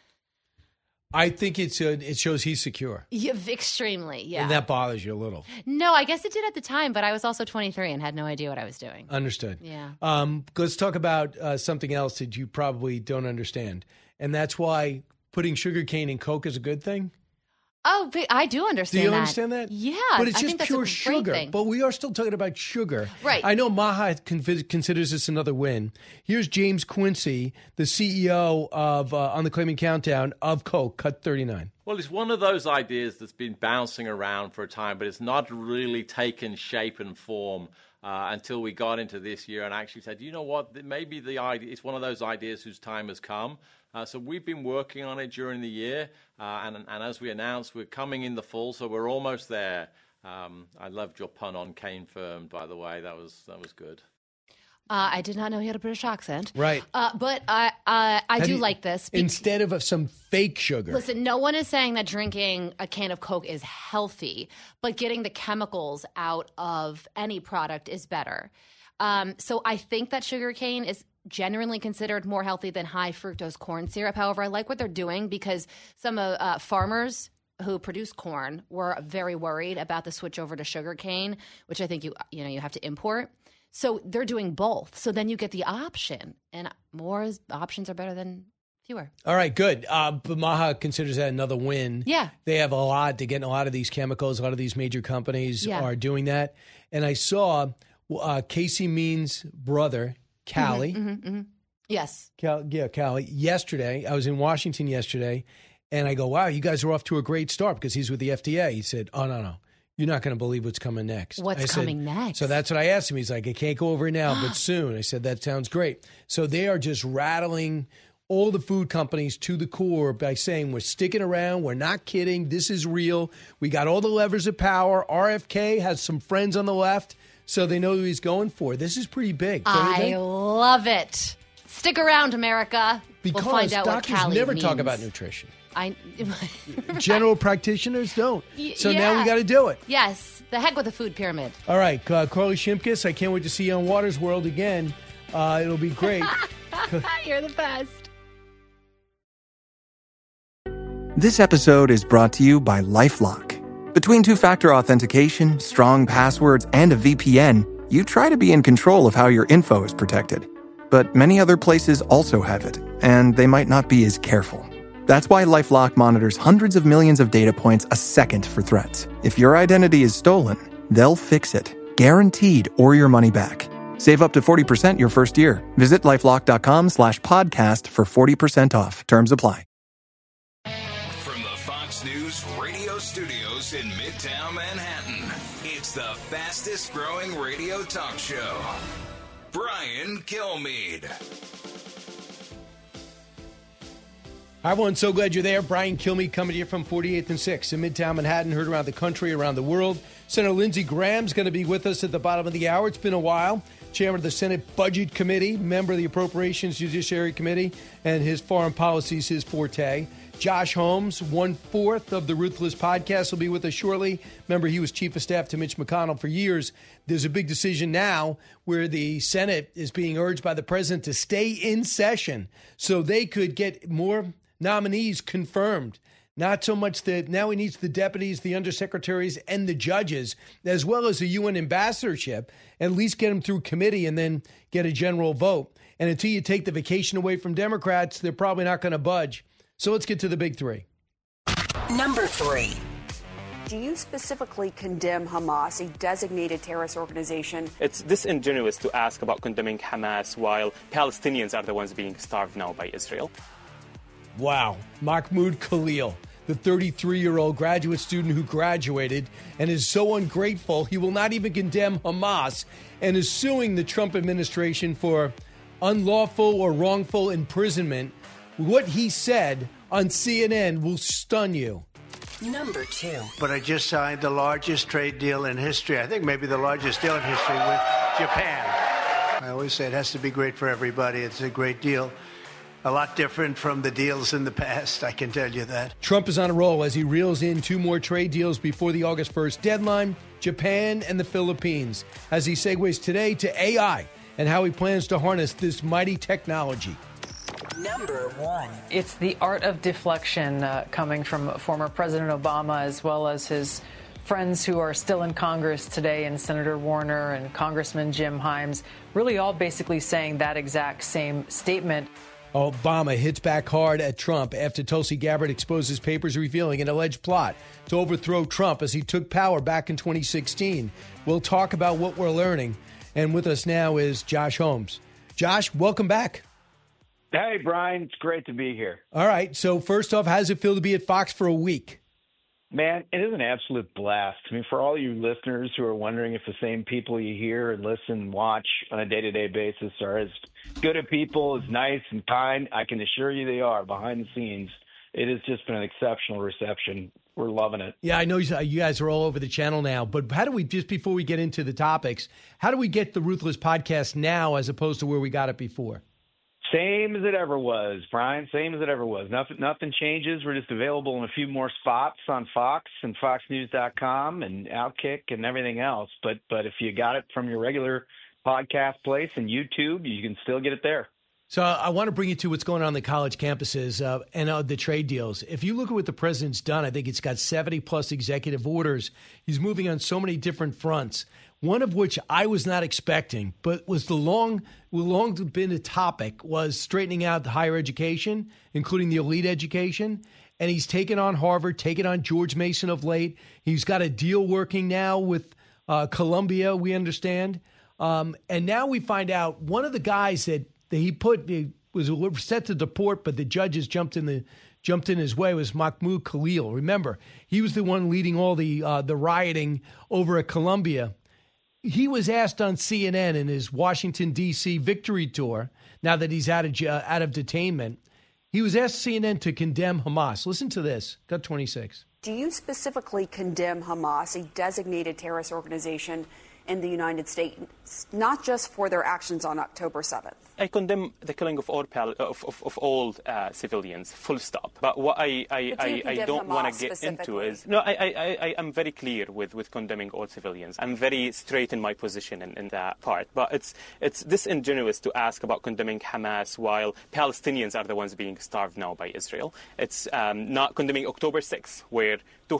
I think it shows he's secure. Yeah, extremely, yeah. And that bothers you a little. No, I guess it did at the time, but I was also 23 and had no idea what I was doing. Understood. Yeah. Let's talk about something else that you probably don't understand. And that's why putting sugarcane in Coke is a good thing? Oh, but I do understand that. Do you understand that? Yeah. But it's I just think that's pure a great sugar. thing. But we are still talking about sugar. Right. I know Maha considers this another win. Here's James Quincy, the CEO of On the Claiming Countdown of Coke, Cut 39. Well, it's one of those ideas that's been bouncing around for a time, but it's not really taken shape and form until we got into this year and actually said, you know what, maybe the idea, it's one of those ideas whose time has come. So we've been working on it during the year, and as we announced, we're coming in the fall, so we're almost there. I loved your pun on cane firmed, by the way. That was good. I did not know he had a British accent. Right. But I do like this. Instead of some fake sugar. Listen, no one is saying that drinking a can of Coke is healthy, but getting the chemicals out of any product is better. So I think that sugarcane is generally considered more healthy than high fructose corn syrup. However, I like what they're doing because some farmers who produce corn were very worried about the switch over to sugarcane, which I think you have to import. So they're doing both. So then you get the option, and more options are better than fewer. All right, good. But Maha considers that another win. Yeah. They have a lot to get in a lot of these chemicals. A lot of these major companies are doing that. And I saw Casey Means' brother, Callie. Yes. Callie. Yesterday, I was in Washington yesterday, and I go, wow, you guys are off to a great start because he's with the FDA. He said, oh, no. You're not going to believe what's coming next. What's coming next? So that's what I asked him. He's like, I can't go over it now, but soon. I said, that sounds great. So they are just rattling all the food companies to the core by saying, we're sticking around. We're not kidding. This is real. We got all the levers of power. RFK has some friends on the left, so they know who he's going for. This is pretty big. I love it. Stick around, America. Because we'll find out doctors what Callie never means. talk about nutrition. Right. General practitioners don't. So now we Yeah. got to do it. Yes. The heck with the food pyramid. All right, Carly Shimkus, I can't wait to see you on Water's World again. It'll be great. You're the best. This episode is brought to you by LifeLock. Between two-factor authentication, strong passwords, and a VPN, you try to be in control of how your info is protected. But many other places also have it, and they might not be as careful. That's why LifeLock monitors hundreds of millions of data points a second for threats. If your identity is stolen, they'll fix it, guaranteed, or your money back. Save up to 40% your first year. Visit LifeLock.com/podcast for 40% off. Terms apply. From the Fox News radio studios in Midtown Manhattan, it's the fastest growing radio talk show. Brian Kilmeade. Hi, everyone. So glad you're there. Brian Kilmeade coming to you from 48th and 6th in Midtown Manhattan. Heard around the country, around the world. Senator Lindsey Graham's going to be with us at the bottom of the hour. It's been a while. Chairman of the Senate Budget Committee, member of the Appropriations Judiciary Committee, and his foreign policy is his forte. Josh Holmes, 1/4 of the Ruthless podcast, will be with us shortly. Remember, he was chief of staff to Mitch McConnell for years. There's a big decision now where the Senate is being urged by the president to stay in session so they could get more nominees confirmed. Not so much that now he needs the deputies, the undersecretaries, and the judges, as well as the UN ambassadorship, at least get them through committee and then get a general vote. And until you take the vacation away from Democrats, they're probably not going to budge. So let's get to the big three. Number 3. Do you specifically condemn Hamas, a designated terrorist organization? It's disingenuous to ask about condemning Hamas while Palestinians are the ones being starved now by Israel. Wow. Mahmoud Khalil, the 33-year-old graduate student who graduated and is so ungrateful he will not even condemn Hamas and is suing the Trump administration for unlawful or wrongful imprisonment. What he said on CNN will stun you. Number 2. But I just signed the largest trade deal in history. I think maybe the largest deal in history with Japan. I always say it has to be great for everybody. It's a great deal. A lot different from the deals in the past, I can tell you that. Trump is on a roll as he reels in 2 more trade deals before the August 1st deadline, Japan and the Philippines, as he segues today to AI and how he plans to harness this mighty technology. Number 1. It's the art of deflection coming from former President Obama as well as his friends who are still in Congress today, and Senator Warner and Congressman Jim Himes, really all basically saying that exact same statement. Obama hits back hard at Trump after Tulsi Gabbard exposes papers revealing an alleged plot to overthrow Trump as he took power back in 2016. We'll talk about what we're learning. And with us now is Josh Holmes. Josh, welcome back. Hey, Brian. It's great to be here. All right. So first off, how does it feel to be at Fox for a week? Man, it is an absolute blast. I mean, for all you listeners who are wondering if the same people you hear and listen and watch on a day-to-day basis are as good at people, as nice and kind, I can assure you they are. Behind the scenes, it has just been an exceptional reception. We're loving it. Yeah, I know you guys are all over the channel now, but how do we, just before we get into the topics, how do we get the Ruthless podcast now as opposed to where we got it before? Same as it ever was, Brian. Same as it ever was. Nothing changes. We're just available in a few more spots on Fox and FoxNews.com and Outkick and everything else. But if you got it from your regular podcast place and YouTube, you can still get it there. So I want to bring you to what's going on the college campuses and the trade deals. If you look at what the president's done, I think it's got 70-plus executive orders. He's moving on so many different fronts, one of which I was not expecting, but was long been a topic, was straightening out the higher education, including the elite education. And he's taken on Harvard, taken on George Mason of late. He's got a deal working now with Columbia, we understand. And now we find out one of the guys that he was set to deport, but the judges jumped in his way, was Mahmoud Khalil. Remember, he was the one leading all the rioting over at Columbia. He was asked on CNN in his Washington, D.C. victory tour, now that he's out of detainment, he was asked CNN to condemn Hamas. Listen to this. Cut 26. Do you specifically condemn Hamas, a designated terrorist organization in the United States, not just for their actions on October 7th? I condemn the killing of all civilians, full stop. But what I don't want to get into is... No, I am very clear with condemning all civilians. I'm very straight in my position in that part. But it's disingenuous to ask about condemning Hamas while Palestinians are the ones being starved now by Israel. It's not condemning October 6th, where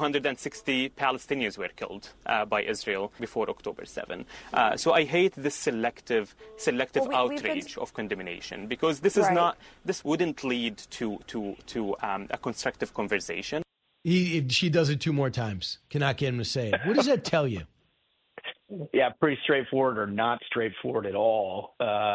260 Palestinians were killed by Israel before October 7. So I hate this selective outrage of condemnation, because this is not. This wouldn't lead to a constructive conversation. She does it 2 more times. Cannot get him to say it. What does that tell you? Yeah, pretty straightforward, or not straightforward at all.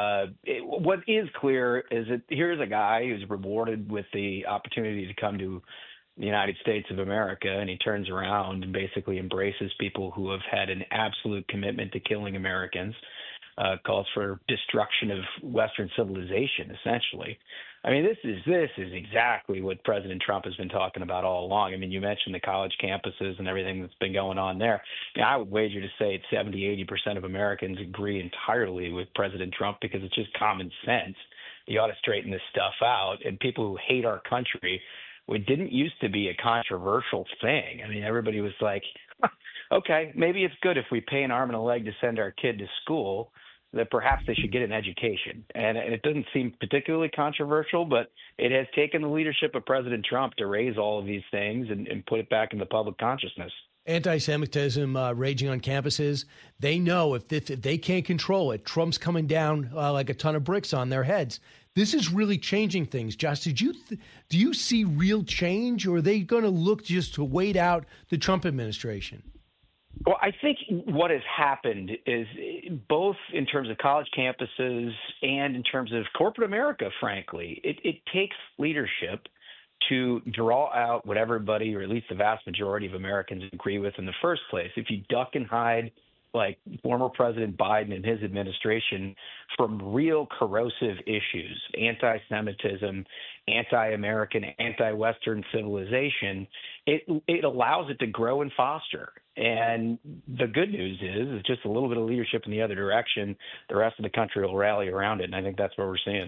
What is clear is that here's a guy who's rewarded with the opportunity to come to the United States of America, and he turns around and basically embraces people who have had an absolute commitment to killing Americans, calls for destruction of Western civilization, essentially. I mean, this is exactly what President Trump has been talking about all along. I mean, you mentioned the college campuses and everything that's been going on there. I mean, I would wager to say 70-80% of Americans agree entirely with President Trump, because it's just common sense. You ought to straighten this stuff out. And people who hate our country, it didn't used to be a controversial thing. I mean, everybody was like, okay, maybe it's good if we pay an arm and a leg to send our kid to school, that perhaps they should get an education. And it doesn't seem particularly controversial, but it has taken the leadership of President Trump to raise all of these things and put it back in the public consciousness. Anti-Semitism raging on campuses. They know if they can't control it, Trump's coming down like a ton of bricks on their heads. This is really changing things. Josh, do you see real change, or are they going to look just to wait out the Trump administration? Well, I think what has happened is, both in terms of college campuses and in terms of corporate America, frankly, it takes leadership to draw out what everybody, or at least the vast majority of Americans, agree with in the first place. If you duck and hide, like former President Biden and his administration, from real corrosive issues, anti-Semitism, anti-American, anti-Western civilization, it allows it to grow and foster. And the good news is just a little bit of leadership in the other direction. The rest of the country will rally around it, and I think that's what we're seeing.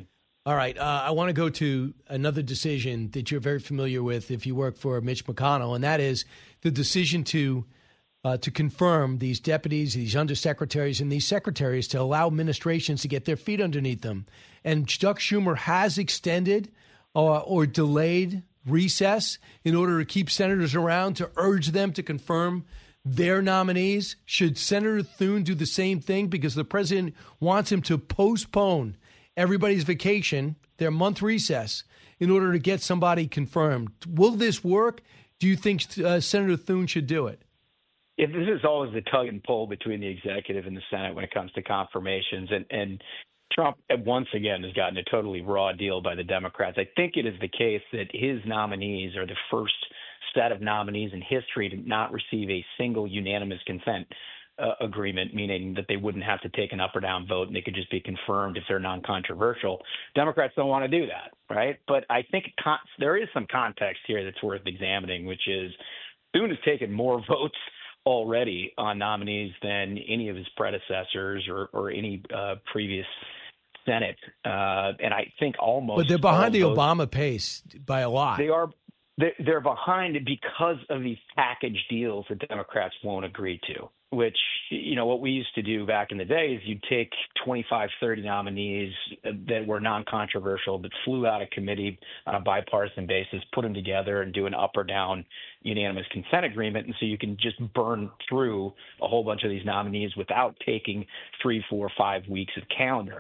All right. I want to go to another decision that you're very familiar with if you work for Mitch McConnell, and that is the decision to confirm these deputies, these undersecretaries, and these secretaries to allow administrations to get their feet underneath them. And Chuck Schumer has extended or delayed recess in order to keep senators around to urge them to confirm their nominees. Should Senator Thune do the same thing? Because the president wants him to postpone everybody's vacation, their month recess, in order to get somebody confirmed. Will this work? Do you think Senator Thune should do it? This is always the tug and pull between the executive and the Senate when it comes to confirmations. And Trump, once again, has gotten a totally raw deal by the Democrats. I think it is the case that his nominees are the first set of nominees in history to not receive a single unanimous consent agreement, meaning that they wouldn't have to take an up or down vote and they could just be confirmed if they're non-controversial. Democrats don't want to do that, right? But I think there is some context here that's worth examining, which is Thune has taken more votes already on nominees than any of his predecessors or any previous Senate. And I think almost. But they're behind the Obama pace by a lot. They are. They're behind because of these package deals that Democrats won't agree to, which, what we used to do back in the day is you'd take 25, 30 nominees that were non-controversial that flew out of committee on a bipartisan basis, put them together and do an up or down unanimous consent agreement. And so you can just burn through a whole bunch of these nominees without taking 3, 4, 5 weeks of calendar.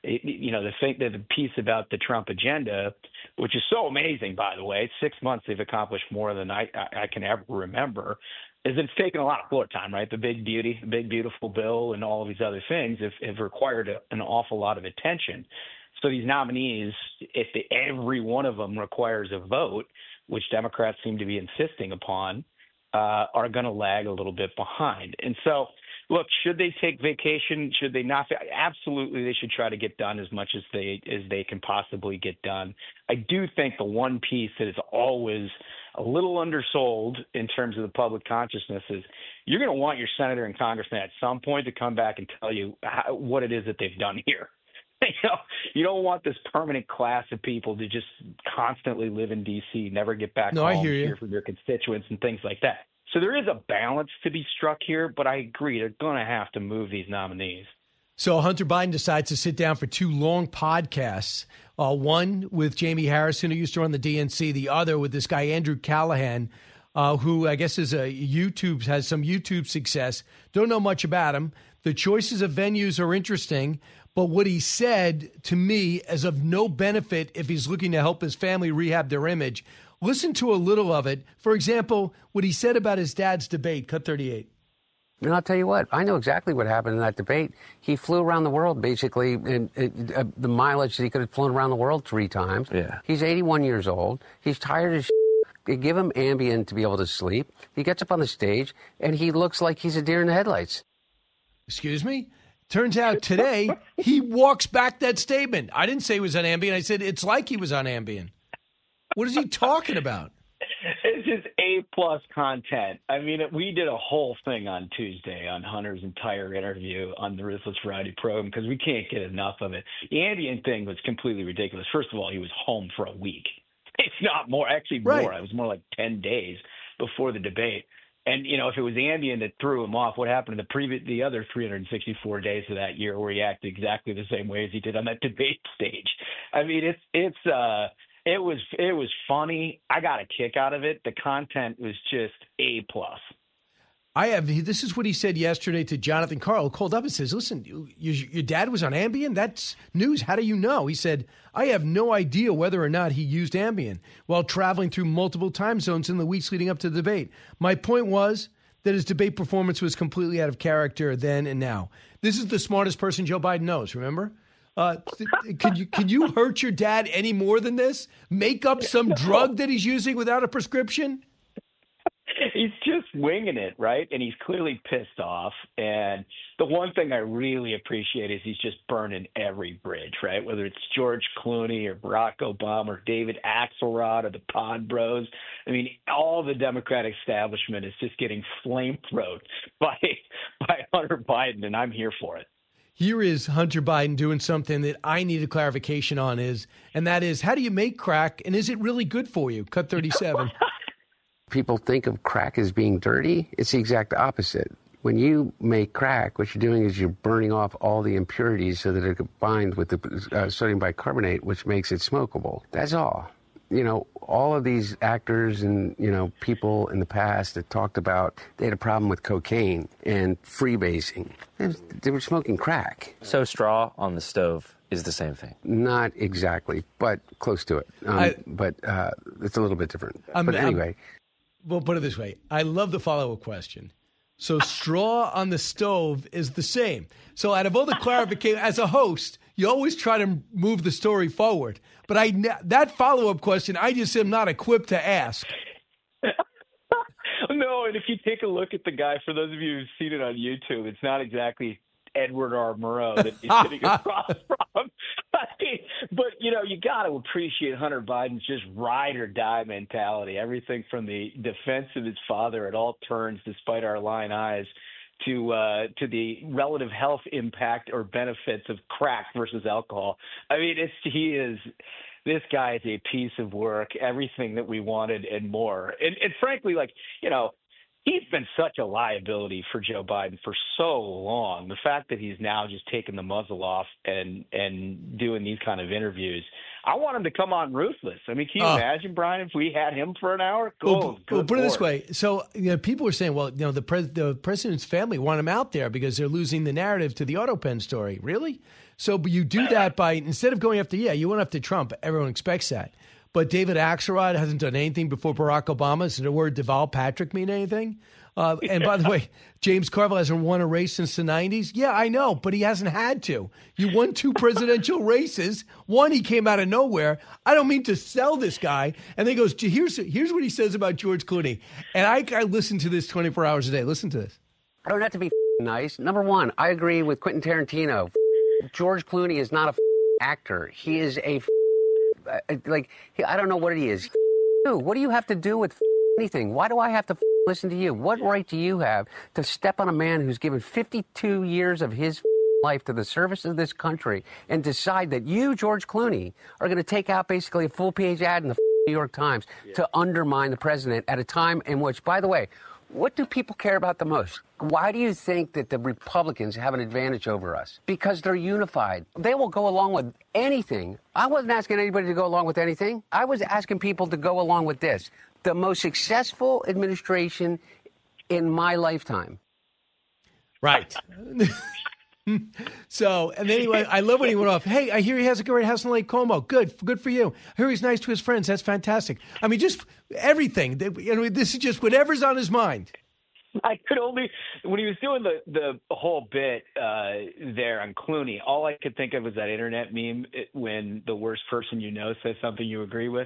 The piece about the Trump agenda, which is so amazing, by the way, 6 months they've accomplished more than I can ever remember, is it's taken a lot of floor time, right? The big beautiful bill and all of these other things have required an awful lot of attention. So these nominees, if every one of them requires a vote, which Democrats seem to be insisting upon, are going to lag a little bit behind. And so, look, should they take vacation? Should they not? Absolutely, they should try to get done as much as they can possibly get done. I do think the one piece that is always a little undersold in terms of the public consciousness is you're going to want your senator and congressman at some point to come back and tell you what it is that they've done here. You don't want this permanent class of people to just constantly live in D.C., never get back home, hear from their constituents and things like that. So there is a balance to be struck here, but I agree they're going to have to move these nominees. So Hunter Biden decides to sit down for 2 long podcasts, one with Jamie Harrison, who used to run the DNC, the other with this guy, Andrew Callahan, who I guess has some YouTube success. Don't know much about him. The choices of venues are interesting, but what he said to me is of no benefit if he's looking to help his family rehab their image. Listen to a little of it. For example, what he said about his dad's debate, cut 38. And I'll tell you what, I know exactly what happened in that debate. He flew around the world, basically, and the mileage that he could have flown around the world 3 times. Yeah. He's 81 years old. He's tired as shit. They give him Ambien to be able to sleep. He gets up on the stage, and he looks like he's a deer in the headlights. Excuse me? Turns out today, he walks back that statement. I didn't say he was on Ambien. I said it's like he was on Ambien. What is he talking about? It's just A+ content. I mean, we did a whole thing on Tuesday on Hunter's entire interview on the Ruthless Variety program because we can't get enough of it. The Ambien thing was completely ridiculous. First of all, he was home for a week. It's not more, actually more. It was more like 10 days before the debate. And, if it was Ambien that threw him off, what happened in the other 364 days of that year where he acted exactly the same way as he did on that debate stage? I mean, it was funny. I got a kick out of it. The content was just A+. This is what he said yesterday to Jonathan Carl, who called up and says, listen, your dad was on Ambien? That's news. How do you know? He said, I have no idea whether or not he used Ambien while traveling through multiple time zones in the weeks leading up to the debate. My point was that his debate performance was completely out of character then and now. This is the smartest person Joe Biden knows, remember? Can you hurt your dad any more than this? Make up some drug that he's using without a prescription? He's just winging it, right? And he's clearly pissed off. And the one thing I really appreciate is he's just burning every bridge, right? Whether it's George Clooney or Barack Obama or David Axelrod or the Pod Bros. I mean, all the Democratic establishment is just getting flamethrowed by Hunter Biden, and I'm here for it. here is Hunter Biden doing something that I need a clarification on and that is, how do you make crack, and is it really good for you? Cut 37. People think of crack as being dirty. It's the exact opposite. When you make crack, what you're doing is you're burning off all the impurities so that it combines with the sodium bicarbonate, which makes it smokable. That's all. You know, all of these actors and, you know, people in the past that talked about they had a problem with cocaine and freebasing. They were smoking crack. So straw on the stove is the same thing? Not exactly, but close to it. But it's a little bit different. But anyway. We'll put it this way. I love the follow-up question. So straw on the stove is the same. So out of all the clarification, as a host, you always try to move the story forward. But that follow-up question, I just am not equipped to ask. No, and if you take a look at the guy, for those of you who've seen it on YouTube, it's not exactly Edward R. Murrow that he's sitting across from. But, you know, you got to appreciate Hunter Biden's just ride or die mentality. Everything from the defense of his father at all turns, despite our lying eyes, to the relative health impact or benefits of crack versus alcohol. I mean, this guy is a piece of work, everything that we wanted and more. And frankly, like, you know, he's been such a liability for Joe Biden for so long. The fact that he's now just taking the muzzle off and doing these kind of interviews, I want him to come on ruthless. I mean, can you imagine, Brian, if we had him for an hour? Well, put it this way. So, you know, people were saying, well, you know, the president's family want him out there because they're losing the narrative to the AutoPen story. Really? So, but you do that by, instead of going after, you went after Trump. Everyone expects that. But David Axelrod hasn't done anything before Barack Obama. Does the word Deval Patrick mean anything? And by the way, James Carville hasn't won a race since the 90s. Yeah, I know, but he hasn't had to. You won 2 presidential races. One, he came out of nowhere. I don't mean to sell this guy. And then he goes, here's what he says about George Clooney. And I listen to this 24 hours a day. Listen to this. I don't have to be nice. Number one, I agree with Quentin Tarantino. George Clooney is not a actor. He is a I don't know what he is. What do you have to do with anything? Why do I have to listen to you? What right do you have to step on a man who's given 52 years of his life to the service of this country and decide that you, George Clooney, are going to take out basically a full-page ad in the New York Times to undermine the president at a time in which, by the way, what do people care about the most? Why do you think that the Republicans have an advantage over us? Because they're unified. They will go along with anything. I wasn't asking anybody to go along with anything. I was asking people to go along with this. The most successful administration in my lifetime. Right. So, and anyway, I love when he went off. Hey, I hear he has a great house in Lake Como. Good for you. I hear he's nice to his friends. That's fantastic. I mean, just everything. You know, this is just whatever's on his mind. I could only, when he was doing the whole bit there on Clooney, all I could think of was that internet meme when the worst person you know says something you agree with.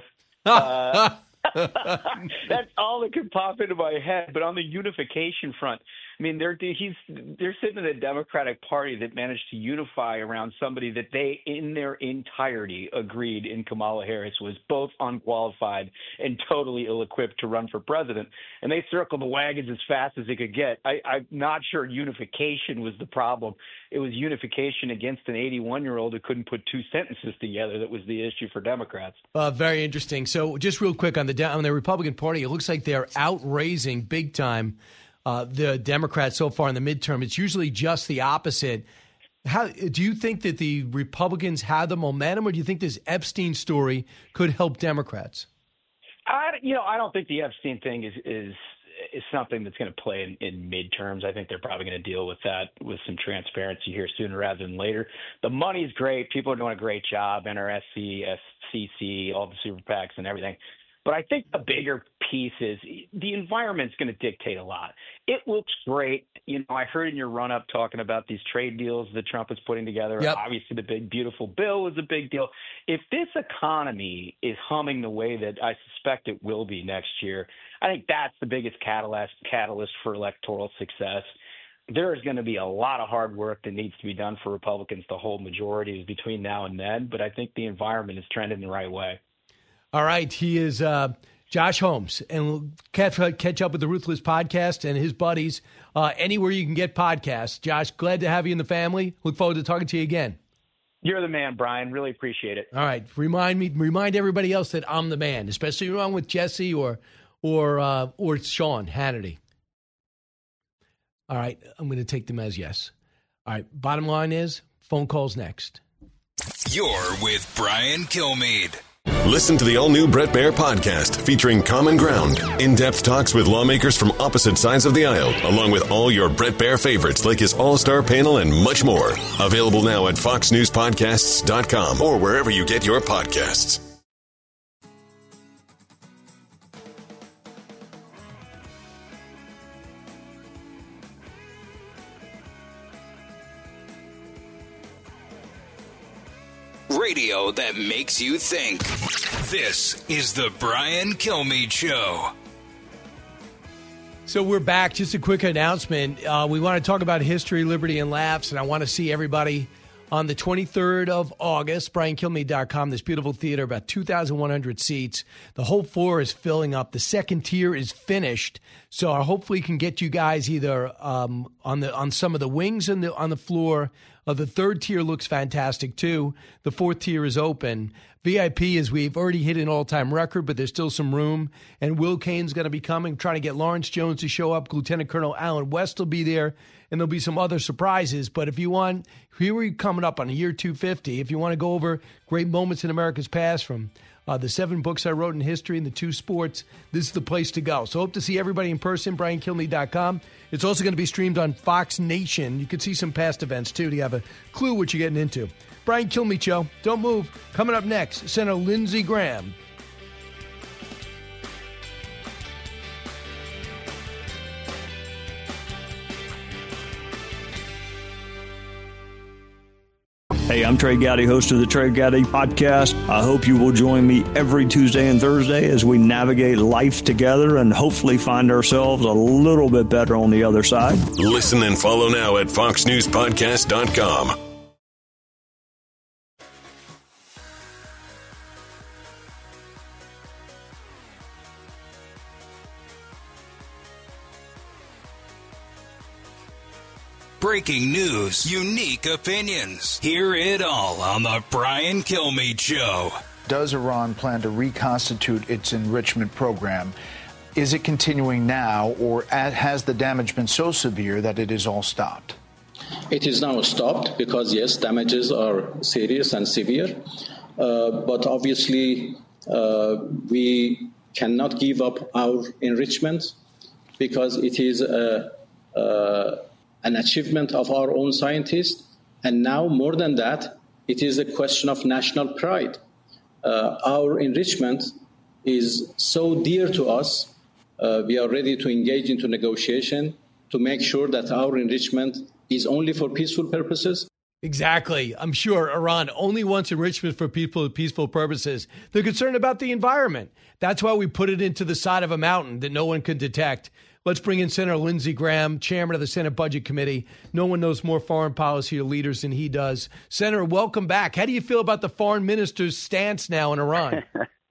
That's all that could pop into my head. But on the unification front, I mean, they're sitting in a Democratic Party that managed to unify around somebody that they, in their entirety, agreed in Kamala Harris was both unqualified and totally ill-equipped to run for president. And they circled the wagons as fast as they could get. I'm not sure unification was the problem. It was unification against an 81-year-old who couldn't put 2 sentences together that was the issue for Democrats. Very interesting. So just real quick on the Republican Party, it looks like they're outraising big time the Democrats so far in the midterm. It's usually just the opposite. How do you think that the Republicans have the momentum, or do you think this Epstein story could help Democrats? I don't think the Epstein thing is something that's going to play in midterms. I think they're probably going to deal with that with some transparency here sooner rather than later. The money's great. People are doing a great job. NRSC, FCC, all the super PACs and everything. But I think the bigger piece is the environment's going to dictate a lot. It looks great. You know, I heard in your run-up talking about these trade deals that Trump is putting together. Yep. Obviously, the big, beautiful bill is a big deal. If this economy is humming the way that I suspect it will be next year, I think that's the biggest catalyst for electoral success. There is going to be a lot of hard work that needs to be done for Republicans to hold majorities between now and then. But I think the environment is trending the right way. All right. He is Josh Holmes. And we'll catch up with the Ruthless Podcast and his buddies anywhere you can get podcasts. Josh, glad to have you in the family. Look forward to talking to you again. You're the man, Brian. Really appreciate it. All right. Remind everybody else that I'm the man, especially along with Jesse or Sean Hannity. All right. I'm going to take them as yes. All right. Bottom line is phone calls next. You're with Brian Kilmeade. Listen to the all-new Bret Baier podcast featuring Common Ground, in-depth talks with lawmakers from opposite sides of the aisle, along with all your Bret Baier favorites like his all-star panel and much more. Available now at foxnewspodcasts.com or wherever you get your podcasts. Radio that makes you think. This is the Brian Kilmeade Show. So we're back. Just a quick announcement. We want to talk about history, liberty, and laughs, and I want to see everybody on the 23rd of August, BrianKilmeade.com, this beautiful theater, about 2,100 seats. The whole floor is filling up. The second tier is finished, so I hopefully can get you guys either on some of the wings on the floor. The third tier looks fantastic, too. The fourth tier is open. VIP is we've already hit an all-time record, but there's still some room. And Will Kane's going to be coming, trying to get Lawrence Jones to show up. Lieutenant Colonel Alan West will be there, and there'll be some other surprises. But if you want, here we're coming up on a year 250. If you want to go over great moments in America's past from the 7 books I wrote in history and the 2 sports, this is the place to go. So hope to see everybody in person, BrianKilmeade.com. It's also going to be streamed on Fox Nation. You can see some past events, too, to have a clue what you're getting into. Brian Kilmeade Show. Don't move. Coming up next, Senator Lindsey Graham. Hey, I'm Trey Gowdy, host of the Trey Gowdy Podcast. I hope you will join me every Tuesday and Thursday as we navigate life together and hopefully find ourselves a little bit better on the other side. Listen and follow now at foxnewspodcast.com. Breaking news, unique opinions. Hear it all on the Brian Kilmeade Show. Does Iran plan to reconstitute its enrichment program? Is it continuing now, or has the damage been so severe that it is all stopped? It is now stopped because, yes, damages are serious and severe. But obviously, we cannot give up our enrichment because it is an achievement of our own scientists. And now, more than that, it is a question of national pride. Our enrichment is so dear to us. We are ready to engage into negotiation to make sure that our enrichment is only for peaceful purposes. Exactly. I'm sure Iran only wants enrichment for peaceful purposes. They're concerned about the environment. That's why we put it into the side of a mountain that no one could detect. Let's bring in Senator Lindsey Graham, chairman of the Senate Budget Committee. No one knows more foreign policy leaders than he does. Senator, welcome back. How do you feel about the foreign minister's stance now in Iran?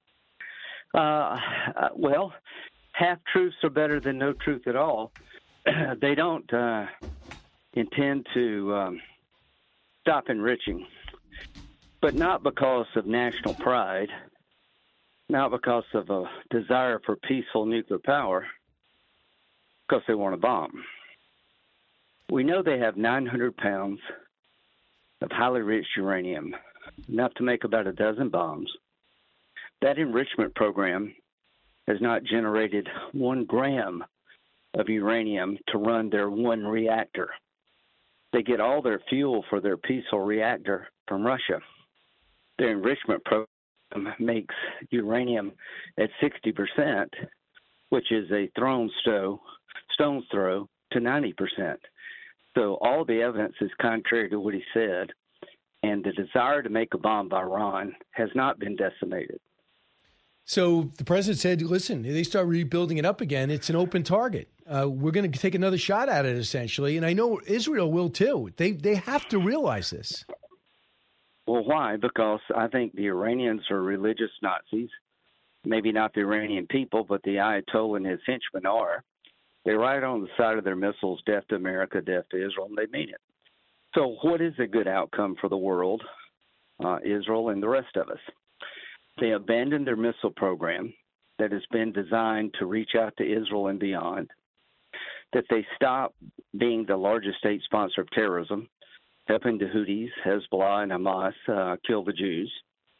Well, half-truths are better than no truth at all. They don't intend to stop enriching, but not because of national pride, not because of a desire for peaceful nuclear power, because they want to bomb. We know they have 900 pounds of highly rich uranium, enough to make about a dozen bombs. That enrichment program has not generated 1 gram of uranium to run their one reactor. They get all their fuel for their peaceful reactor from Russia. Their enrichment program makes uranium at 60%, which is a stone's throw to 90%. So all the evidence is contrary to what he said, and the desire to make a bomb by Iran has not been decimated. So the president said, listen, if they start rebuilding it up again, it's an open target. We're going to take another shot at it, essentially. And I know Israel will, too. They have to realize this. Well, why? Because I think the Iranians are religious Nazis. maybe not the Iranian people, but the Ayatollah and his henchmen are. They write on the side of their missiles, death to America, death to Israel, and they mean it. So what is a good outcome for the world, Israel and the rest of us? They abandoned their missile program that has been designed to reach out to Israel and beyond, that they stop being the largest state sponsor of terrorism, helping the Houthis, Hezbollah, and Hamas kill the Jews,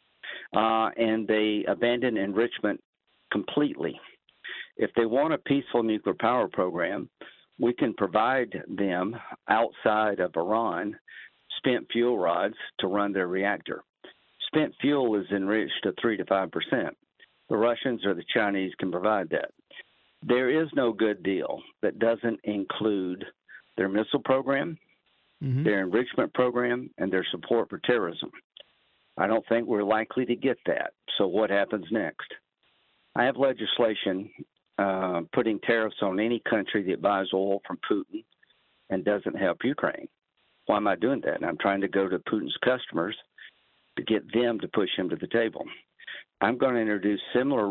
and they abandon enrichment completely. If they want a peaceful nuclear power program, we can provide them, outside of Iran, spent fuel rods to run their reactor. Spent fuel is enriched to 3 to 5%. The Russians or the Chinese can provide that. There is no good deal that doesn't include their missile program, their enrichment program, and their support for terrorism. I don't think we're likely to get that. So what happens next? I have legislation putting tariffs on any country that buys oil from Putin and doesn't help Ukraine. Why am I doing that? And I'm trying to go to Putin's customers to get them to push him to the table. I'm going to introduce similar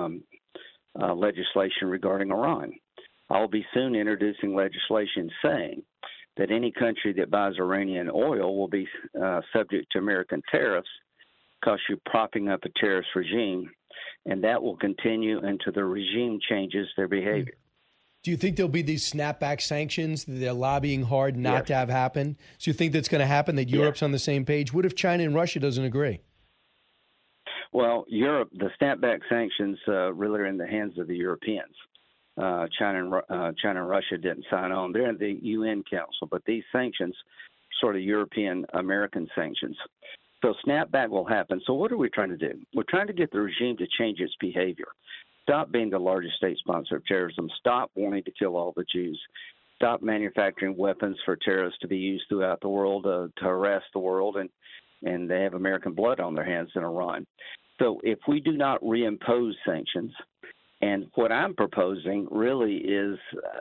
legislation regarding Iran. I'll be soon introducing legislation saying that any country that buys Iranian oil will be subject to American tariffs because you're propping up a terrorist regime, and that will continue until the regime changes their behavior. Do you think there'll be these snapback sanctions that they're lobbying hard not to have happen? So you think that's going to happen, that Europe's on the same page? What if China and Russia doesn't agree? Well, Europe, the snapback sanctions really are in the hands of the Europeans. China and Russia didn't sign on. They're in the UN Council, but these sanctions sort of European-American sanctions. So snapback will happen. So what are we trying to do? We're trying to get the regime to change its behavior. Stop being the largest state sponsor of terrorism. Stop wanting to kill all the Jews. Stop manufacturing weapons for terrorists to be used throughout the world to harass the world, and they have American blood on their hands in Iran. So if we do not reimpose sanctions, and what I'm proposing really is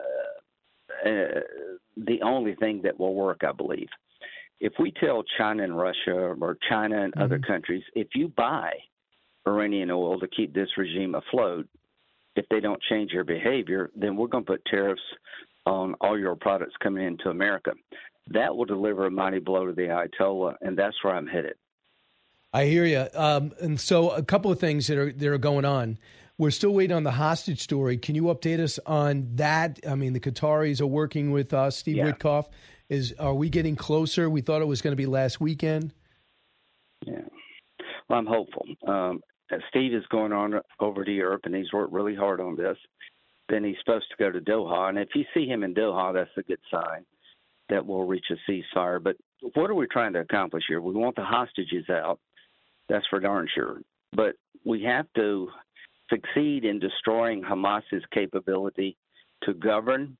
the only thing that will work, I believe. If we tell China and Russia or China and other countries, if you buy Iranian oil to keep this regime afloat, if they don't change their behavior, then we're going to put tariffs on all your products coming into America. That will deliver a mighty blow to the Ayatollah, and that's where I'm headed. I hear you. And so a couple of things that are going on. We're still waiting on the hostage story. Can you update us on that? I mean, the Qataris are working with Steve Witkoff. Are we getting closer? We thought it was going to be last weekend. Yeah. Well, I'm hopeful. Steve is going on over to Europe, and he's worked really hard on this. Then he's supposed to go to Doha. And if you see him in Doha, that's a good sign that we'll reach a ceasefire. But what are we trying to accomplish here? We want the hostages out. That's for darn sure. But we have to succeed in destroying Hamas's capability to govern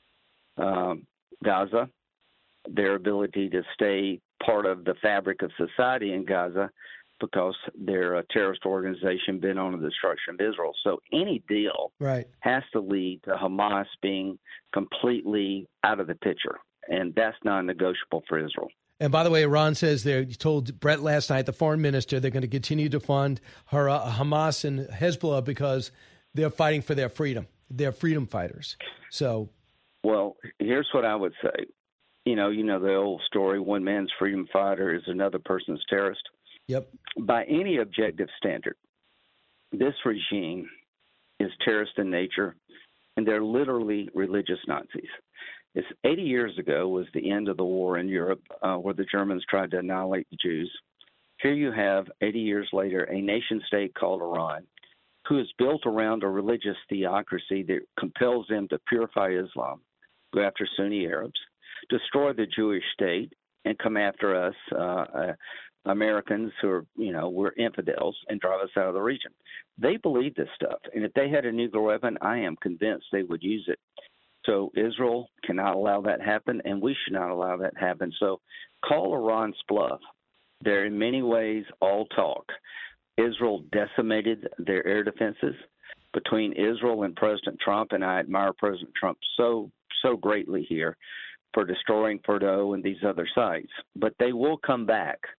Gaza, their ability to stay part of the fabric of society in Gaza, because they're a terrorist organization bent on the destruction of Israel. So any deal has to lead to Hamas being completely out of the picture, and that's non-negotiable for Israel. And by the way, Iran says they told Brett last night, the foreign minister, they're going to continue to fund Hamas and Hezbollah because they're fighting for their freedom. They're freedom fighters. So, well, here's what I would say. You know the old story: one man's freedom fighter is another person's terrorist. Yep. By any objective standard, this regime is terrorist in nature, and they're literally religious Nazis. It's 80 years ago was the end of the war in Europe, where the Germans tried to annihilate the Jews. Here you have, 80 years later, a nation state called Iran, who is built around a religious theocracy that compels them to purify Islam, go after Sunni Arabs, destroy the Jewish state, and come after us, Americans who are, we're infidels, and drive us out of the region. They believe this stuff. And if they had a nuclear weapon, I am convinced they would use it. So Israel cannot allow that happen, and we should not allow that happen. So call Iran's bluff. They're in many ways all talk. Israel decimated their air defenses. Between Israel and President Trump, and I admire President Trump so greatly here for destroying Fordo and these other sites. But they will come back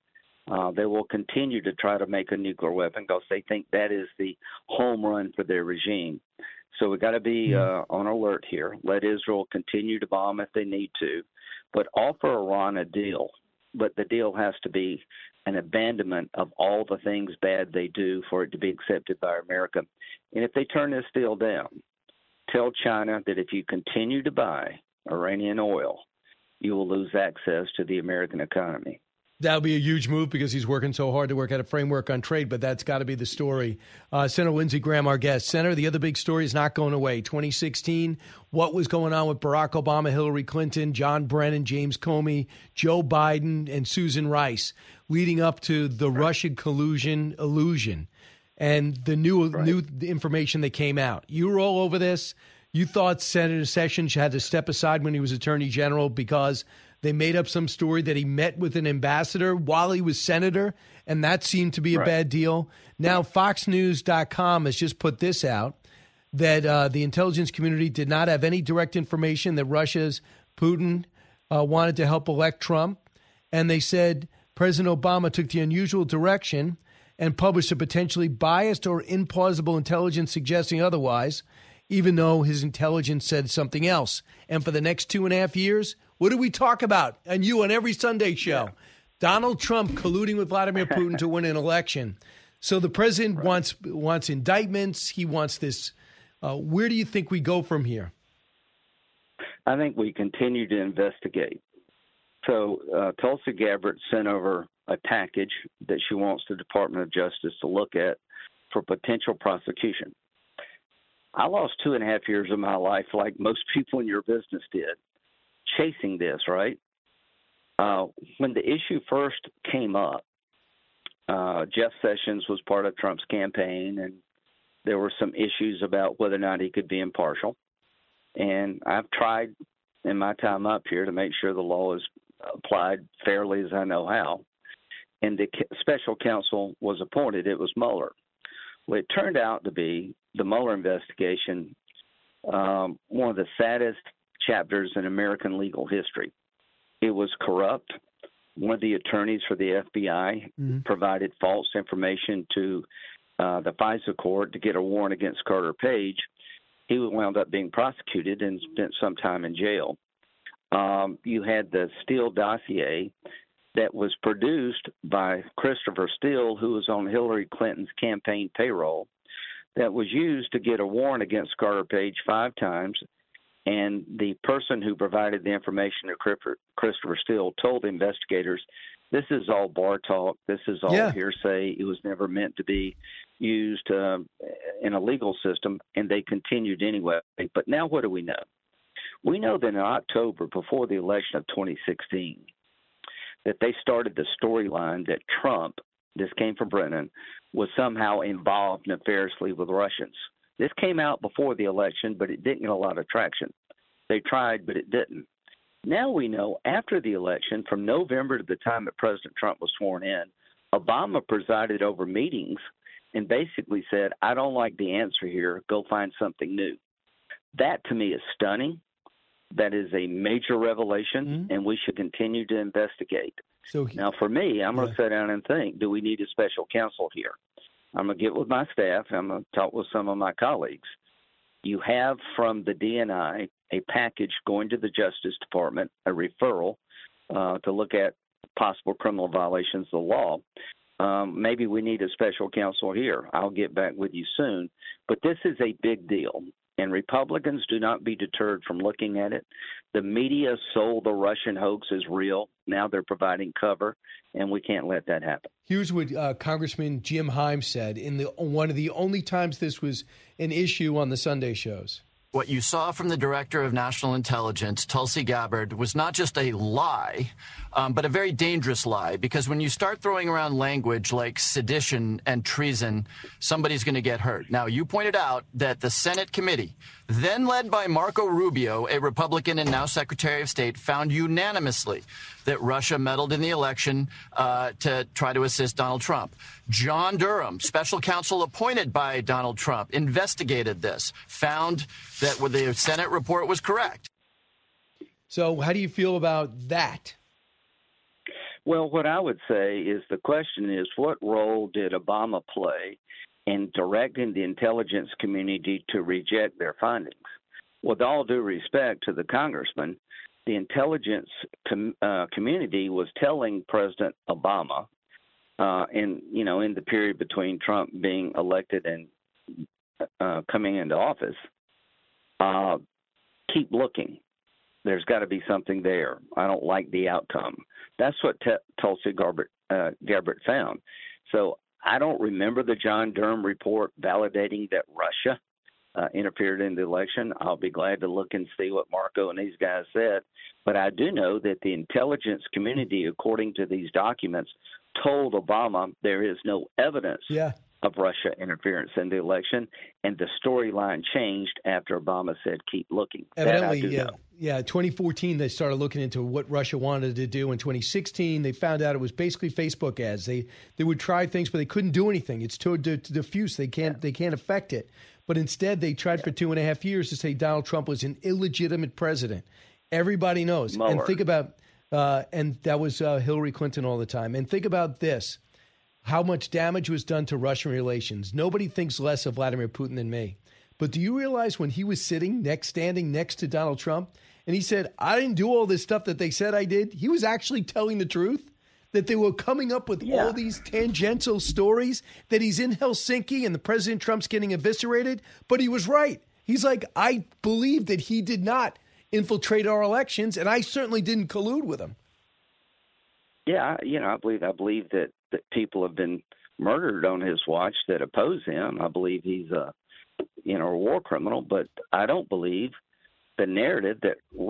They will continue to try to make a nuclear weapon because they think that is the home run for their regime. So we've got to be on alert here. Let Israel continue to bomb if they need to, but offer Iran a deal. But the deal has to be an abandonment of all the things bad they do for it to be accepted by America. And if they turn this deal down, tell China that if you continue to buy Iranian oil, you will lose access to the American economy. That'll be a huge move because he's working so hard to work out a framework on trade, but that's got to be the story. Senator Lindsey Graham, our guest. Senator, the other big story is not going away. 2016, what was going on with Barack Obama, Hillary Clinton, John Brennan, James Comey, Joe Biden, and Susan Rice, leading up to the Russian collusion illusion and the new information that came out. You were all over this. You thought Senator Sessions had to step aside when he was Attorney General because they made up some story that he met with an ambassador while he was senator, and that seemed to be a bad deal. Now, FoxNews.com has just put this out, that the intelligence community did not have any direct information that Russia's Putin wanted to help elect Trump. And they said President Obama took the unusual direction and published a potentially biased or implausible intelligence suggesting otherwise, even though his intelligence said something else. And for the next 2.5 years, what do we talk about? And you on every Sunday show, Donald Trump colluding with Vladimir Putin to win an election. So the president wants indictments. He wants this. Where do you think we go from here? I think we continue to investigate. So Tulsi Gabbard sent over a package that she wants the Department of Justice to look at for potential prosecution. I lost 2.5 years of my life, like most people in your business did, chasing this, right? When the issue first came up, Jeff Sessions was part of Trump's campaign, and there were some issues about whether or not he could be impartial. And I've tried in my time up here to make sure the law is applied fairly as I know how. And the special counsel was appointed. It was Mueller. Well, it turned out to be the Mueller investigation, one of the saddest chapters in American legal history. It was corrupt. One of the attorneys for the FBI provided false information to the FISA court to get a warrant against Carter Page. He wound up being prosecuted and spent some time in jail. You had the Steele dossier that was produced by Christopher Steele, who was on Hillary Clinton's campaign payroll, that was used to get a warrant against Carter Page 5 times. And the person who provided the information to Christopher Steele told the investigators, this is all bar talk. This is all hearsay. It was never meant to be used in a legal system, and they continued anyway. But now what do we know? We know that in October, before the election of 2016, that they started the storyline that Trump, this came from Brennan, was somehow involved nefariously with Russians. This came out before the election, but it didn't get a lot of traction. They tried, but it didn't. Now we know after the election, from November to the time that President Trump was sworn in, Obama presided over meetings and basically said, I don't like the answer here. Go find something new. That, to me, is stunning. That is a major revelation, and we should continue to investigate. Now, for me, I'm going to sit down and think, do we need a special counsel here? I'm going to get with my staff. I'm going to talk with some of my colleagues. You have from the DNI a package going to the Justice Department, a referral to look at possible criminal violations of the law. Maybe we need a special counsel here. I'll get back with you soon. But this is a big deal, and Republicans do not be deterred from looking at it. The media sold the Russian hoax as real. Now they're providing cover, and we can't let that happen. Here's what Congressman Jim Himes said in one of the only times this was an issue on the Sunday shows. What you saw from the Director of National Intelligence, Tulsi Gabbard, was not just a lie, but a very dangerous lie, because when you start throwing around language like sedition and treason, somebody's going to get hurt. Now, you pointed out that the Senate committee, then led by Marco Rubio, a Republican and now Secretary of State, found unanimously that Russia meddled in the election to try to assist Donald Trump. John Durham, special counsel appointed by Donald Trump, investigated this, found that the Senate report was correct. So how do you feel about that? Well, what I would say is the question is, what role did Obama play in directing the intelligence community to reject their findings? With all due respect to the congressman, the intelligence community was telling President Obama in the period between Trump being elected and coming into office, keep looking. There's got to be something there. I don't like the outcome. That's what Tulsi Gabbard found. So I don't remember the John Durham report validating that Russia interfered in the election. I'll be glad to look and see what Marco and these guys said. But I do know that the intelligence community, according to these documents, told Obama there is no evidence of Russia interference in the election, and the storyline changed after Obama said, keep looking. Evidently, 2014, they started looking into what Russia wanted to do. In 2016, they found out it was basically Facebook ads. They would try things, but they couldn't do anything. It's too diffuse. They can't affect it. But instead, they tried for 2.5 years to say Donald Trump was an illegitimate president. Everybody knows. And think about, and that was Hillary Clinton all the time. And think about this, how much damage was done to Russian relations. Nobody thinks less of Vladimir Putin than me. But do you realize when he was standing next to Donald Trump, and he said, I didn't do all this stuff that they said I did, he was actually telling the truth? That they were coming up with all these tangential stories, that he's in Helsinki and the President Trump's getting eviscerated. But he was right. He's like, I believe that he did not infiltrate our elections, and I certainly didn't collude with him. Yeah, I believe that people have been murdered on his watch that oppose him. I believe he's a war criminal, but I don't believe the narrative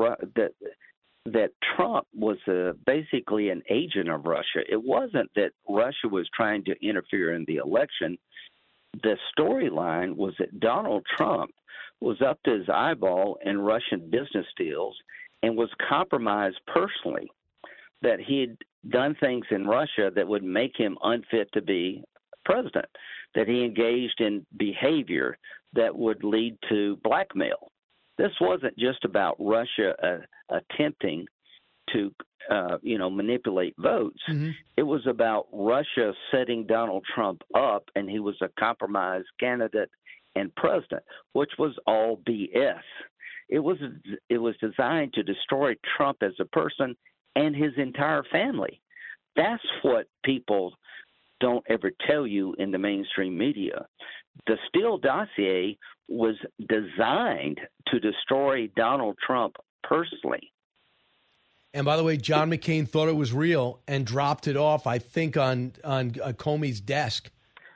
that Trump was basically an agent of Russia. It wasn't that Russia was trying to interfere in the election. The storyline was that Donald Trump was up to his eyeball in Russian business deals and was compromised personally, that he had done things in Russia that would make him unfit to be president, that he engaged in behavior that would lead to blackmail. This wasn't just about Russia attempting to, manipulate votes. Mm-hmm. It was about Russia setting Donald Trump up, and he was a compromised candidate and president, which was all BS. It was designed to destroy Trump as a person and his entire family. That's what people don't ever tell you in the mainstream media. The Steele dossier was designed to destroy Donald Trump personally. And by the way, John McCain thought it was real and dropped it off, I think, on Comey's desk.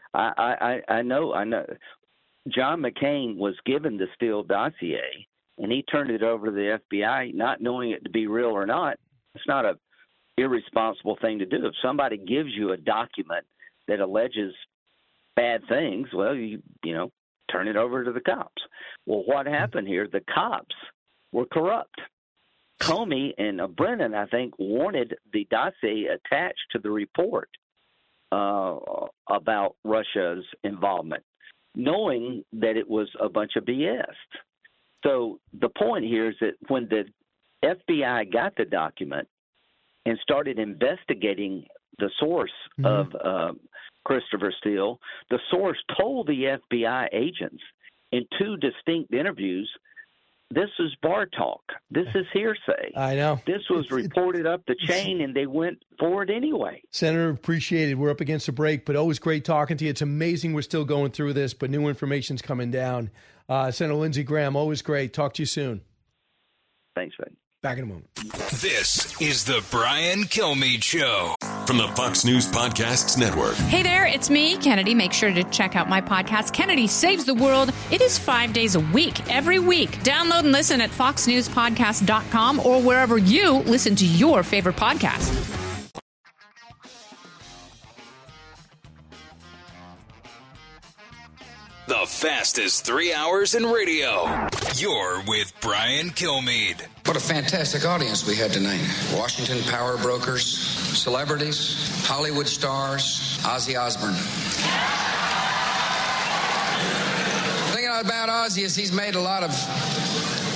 I know. John McCain was given the Steele dossier, and he turned it over to the FBI, not knowing it to be real or not. It's not an irresponsible thing to do. If somebody gives you a document that alleges bad things, well, you turn it over to the cops. Well, what happened here? The cops were corrupt. Comey and Brennan, I think, wanted the dossier attached to the report about Russia's involvement, knowing that it was a bunch of BS. So the point here is that when the FBI got the document and started investigating the source of Christopher Steele, the source told the FBI agents in 2 distinct interviews, this is bar talk. This is hearsay. I know. This was reported up the chain, and they went forward anyway. Senator, appreciated. We're up against a break, but always great talking to you. It's amazing we're still going through this, but new information's coming down. Senator Lindsey Graham, always great. Talk to you soon. Thanks, Ben. Back in a moment. This is the Brian Kilmeade Show from the Fox News Podcasts Network. Hey there, it's me, Kennedy. Make sure to check out my podcast, Kennedy Saves the World. It is 5 days a week, every week. Download and listen at foxnewspodcast.com or wherever you listen to your favorite podcast. The fastest 3 hours in radio. You're with Brian Kilmeade. What a fantastic audience we had tonight. Washington power brokers, celebrities, Hollywood stars, Ozzy Osbourne. The thing about Ozzy is he's made a lot of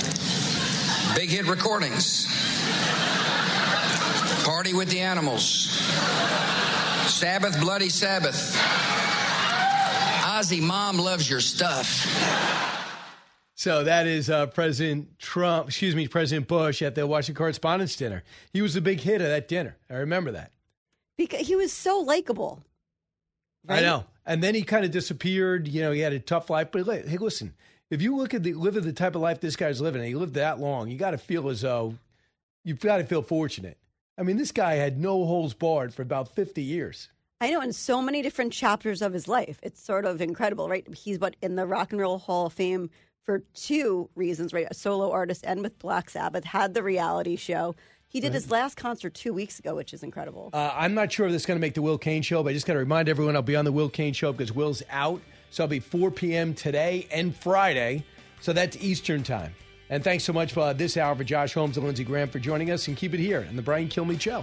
big hit recordings. Party with the Animals, Sabbath, bloody Sabbath. Ozzy, Mom loves your stuff. So that is President Bush at the Washington Correspondents' Dinner. He was the big hit of that dinner. I remember that. Because he was so likable. Right? I know. And then he kind of disappeared. You know, he had a tough life. But hey, listen, if you look at the type of life this guy's living, and he lived that long, you got to feel as though you've got to feel fortunate. I mean, this guy had no holds barred for about 50 years. I know, in so many different chapters of his life. It's sort of incredible, right? He's in the Rock and Roll Hall of Fame for two reasons, right? A solo artist and with Black Sabbath, had the reality show. He did his last concert 2 weeks ago, which is incredible. I'm not sure if this is going to make the Will Cain Show, but I just got to remind everyone I'll be on the Will Cain Show because Will's out. So I'll be 4 p.m. today and Friday. So that's Eastern time. And thanks so much for this hour for Josh Holmes and Lindsey Graham for joining us. And keep it here on the Brian Kilmeade Show.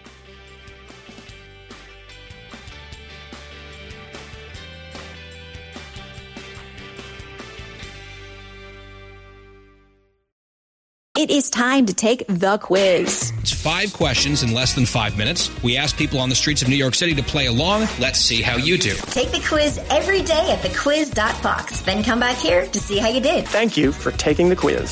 It is time to take the quiz. It's 5 questions in less than 5 minutes. We ask people on the streets of New York City to play along. Let's see how you do. Take the quiz every day at thequiz.fox. Then come back here to see how you did. Thank you for taking the quiz.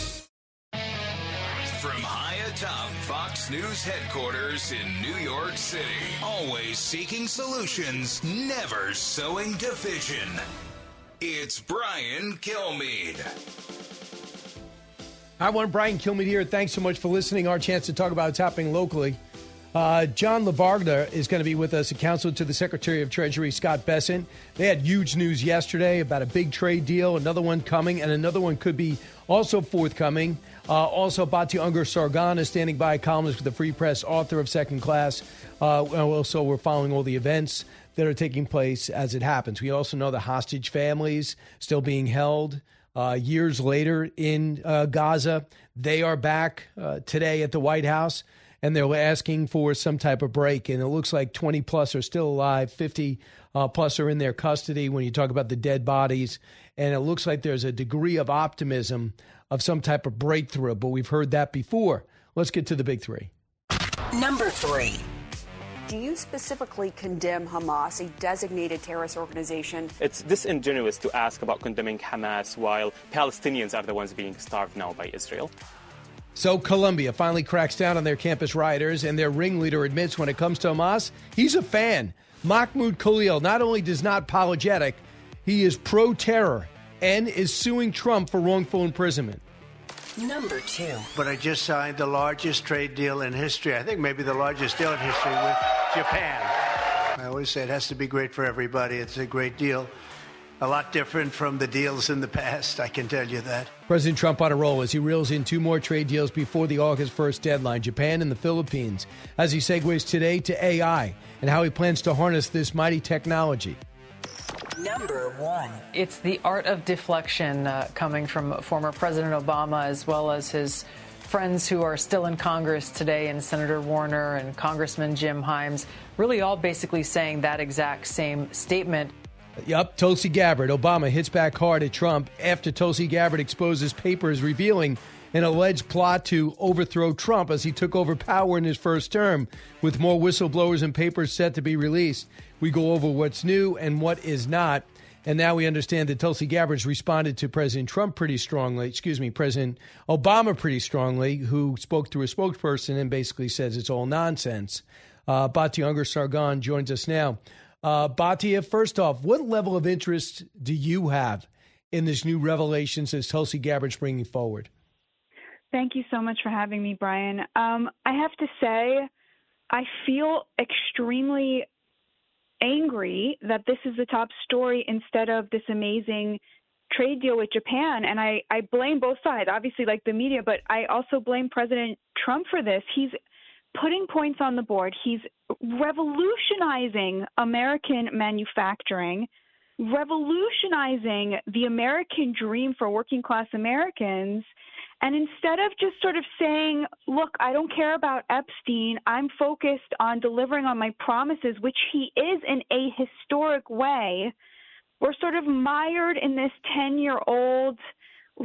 From high atop Fox News headquarters in New York City, always seeking solutions, never sowing division. It's Brian Kilmeade. Hi, everyone. Brian Kilmeade here. Thanks so much for listening. Our chance to talk about what's happening locally. John LaVarga is going to be with us, a counselor to the Secretary of Treasury, Scott Bessent. They had huge news yesterday about a big trade deal, another one coming, and another one could be also forthcoming. Also, Batya Ungar-Sargon is standing by, columnist for the Free Press, author of Second Class. Also, we're following all the events that are taking place as it happens. We also know the hostage families still being held. Years later in Gaza, they are back today at the White House, and they're asking for some type of break. And it looks like 20 plus are still alive, 50 plus are in their custody when you talk about the dead bodies. And it looks like there's a degree of optimism of some type of breakthrough, but we've heard that before. Let's get to the big 3. Number 3. Do you specifically condemn Hamas, a designated terrorist organization? It's disingenuous to ask about condemning Hamas while Palestinians are the ones being starved now by Israel. So Colombia finally cracks down on their campus rioters, and their ringleader admits when it comes to Hamas, he's a fan. Mahmoud Khalil not only does not apologetic, he is pro-terror and is suing Trump for wrongful imprisonment. Number 2. But I just signed the largest trade deal in history. I think maybe the largest deal in history with Japan. I always say it has to be great for everybody. It's a great deal. A lot different from the deals in the past, I can tell you that. President Trump on a roll as he reels in 2 more trade deals before the August 1st deadline, Japan and the Philippines, as he segues today to AI and how he plans to harness this mighty technology. Number 1. It's the art of deflection coming from former President Obama, as well as his friends who are still in Congress today, and Senator Warner and Congressman Jim Himes, really all basically saying that exact same statement. Yup, Tulsi Gabbard. Obama hits back hard at Trump after Tulsi Gabbard exposes papers revealing an alleged plot to overthrow Trump as he took over power in his first term. With more whistleblowers and papers set to be released, we go over what's new and what is not. And now we understand that Tulsi Gabbard's responded to President Obama pretty strongly, who spoke through a spokesperson and basically says it's all nonsense. Batya Ungar-Sargon joins us now. Batya, first off, what level of interest do you have in this new revelations as Tulsi Gabbard's bringing forward? Thank you so much for having me, Brian. I have to say, I feel extremely angry that this is the top story instead of this amazing trade deal with Japan. And I blame both sides, obviously, like the media, but I also blame President Trump for this. He's putting points on the board. He's revolutionizing American manufacturing, revolutionizing the American dream for working class Americans. And instead of just sort of saying, look, I don't care about Epstein, I'm focused on delivering on my promises, which he is in a historic way, we're sort of mired in this 10-year-old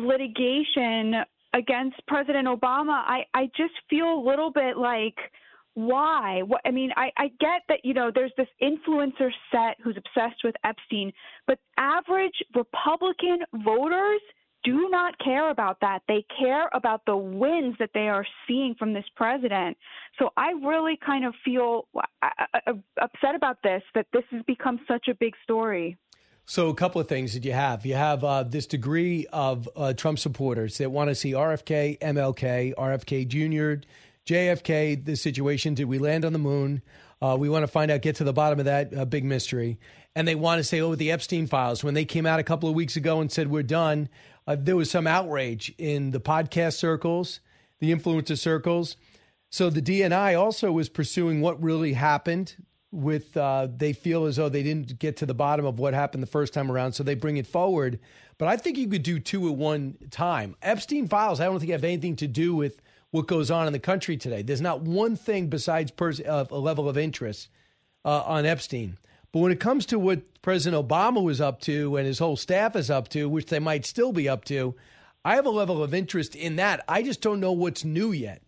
litigation against President Obama. I just feel a little bit like, why? What, I mean, I get that, there's this influencer set who's obsessed with Epstein, but average Republican voters do not care about that. They care about the wins that they are seeing from this president. So I really kind of feel upset about this, that this has become such a big story. So a couple of things that you have. You have this degree of Trump supporters that want to see RFK, MLK, RFK Jr., JFK, the situation. Did we land on the moon? We want to find out, get to the bottom of that big mystery. And they want to say, the Epstein files. When they came out a couple of weeks ago and said, we're done, there was some outrage in the podcast circles, the influencer circles. So the DNI also was pursuing what really happened with, they feel as though they didn't get to the bottom of what happened the first time around, so they bring it forward. But I think you could do two at one time. Epstein files, I don't think have anything to do with what goes on in the country today. There's not one thing besides a level of interest on Epstein. But when it comes to what President Obama was up to and his whole staff is up to, which they might still be up to, I have a level of interest in that. I just don't know what's new yet.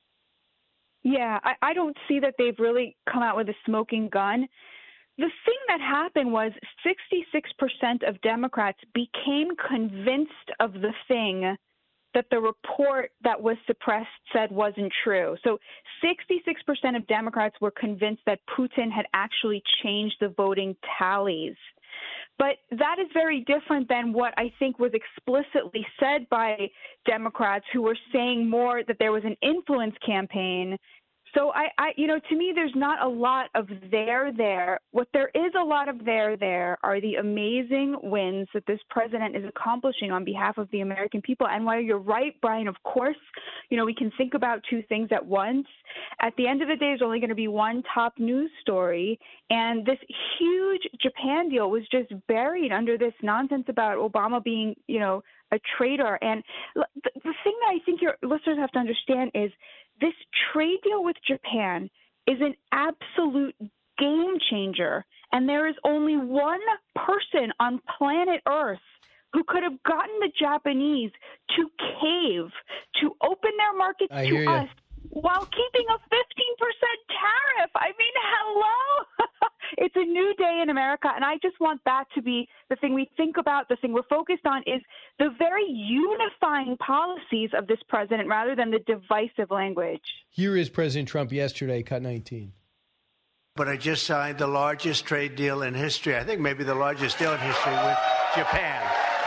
Yeah, I don't see that they've really come out with a smoking gun. The thing that happened was 66% of Democrats became convinced of the thing that the report that was suppressed said wasn't true. So 66% of Democrats were convinced that Putin had actually changed the voting tallies. But that is very different than what I think was explicitly said by Democrats who were saying more that there was an influence campaign. So to me, there's not a lot of there. What there is a lot of there are the amazing wins that this president is accomplishing on behalf of the American people. And while you're right, Brian, of course, we can think about two things at once. At the end of the day, there's only going to be one top news story. And this huge Japan deal was just buried under this nonsense about Obama being, a traitor. And the thing that I think your listeners have to understand is this trade deal with Japan is an absolute game changer. And there is only one person on planet Earth who could have gotten the Japanese to cave, to open their markets to us while keeping a 15% tariff. I mean, hello. It's a new day in America, and I just want that to be the thing we think about. The thing we're focused on is the very unifying policies of this president rather than the divisive language. Here is President Trump yesterday, cut 19. But I just signed the largest trade deal in history. I think maybe the largest deal in history with Japan.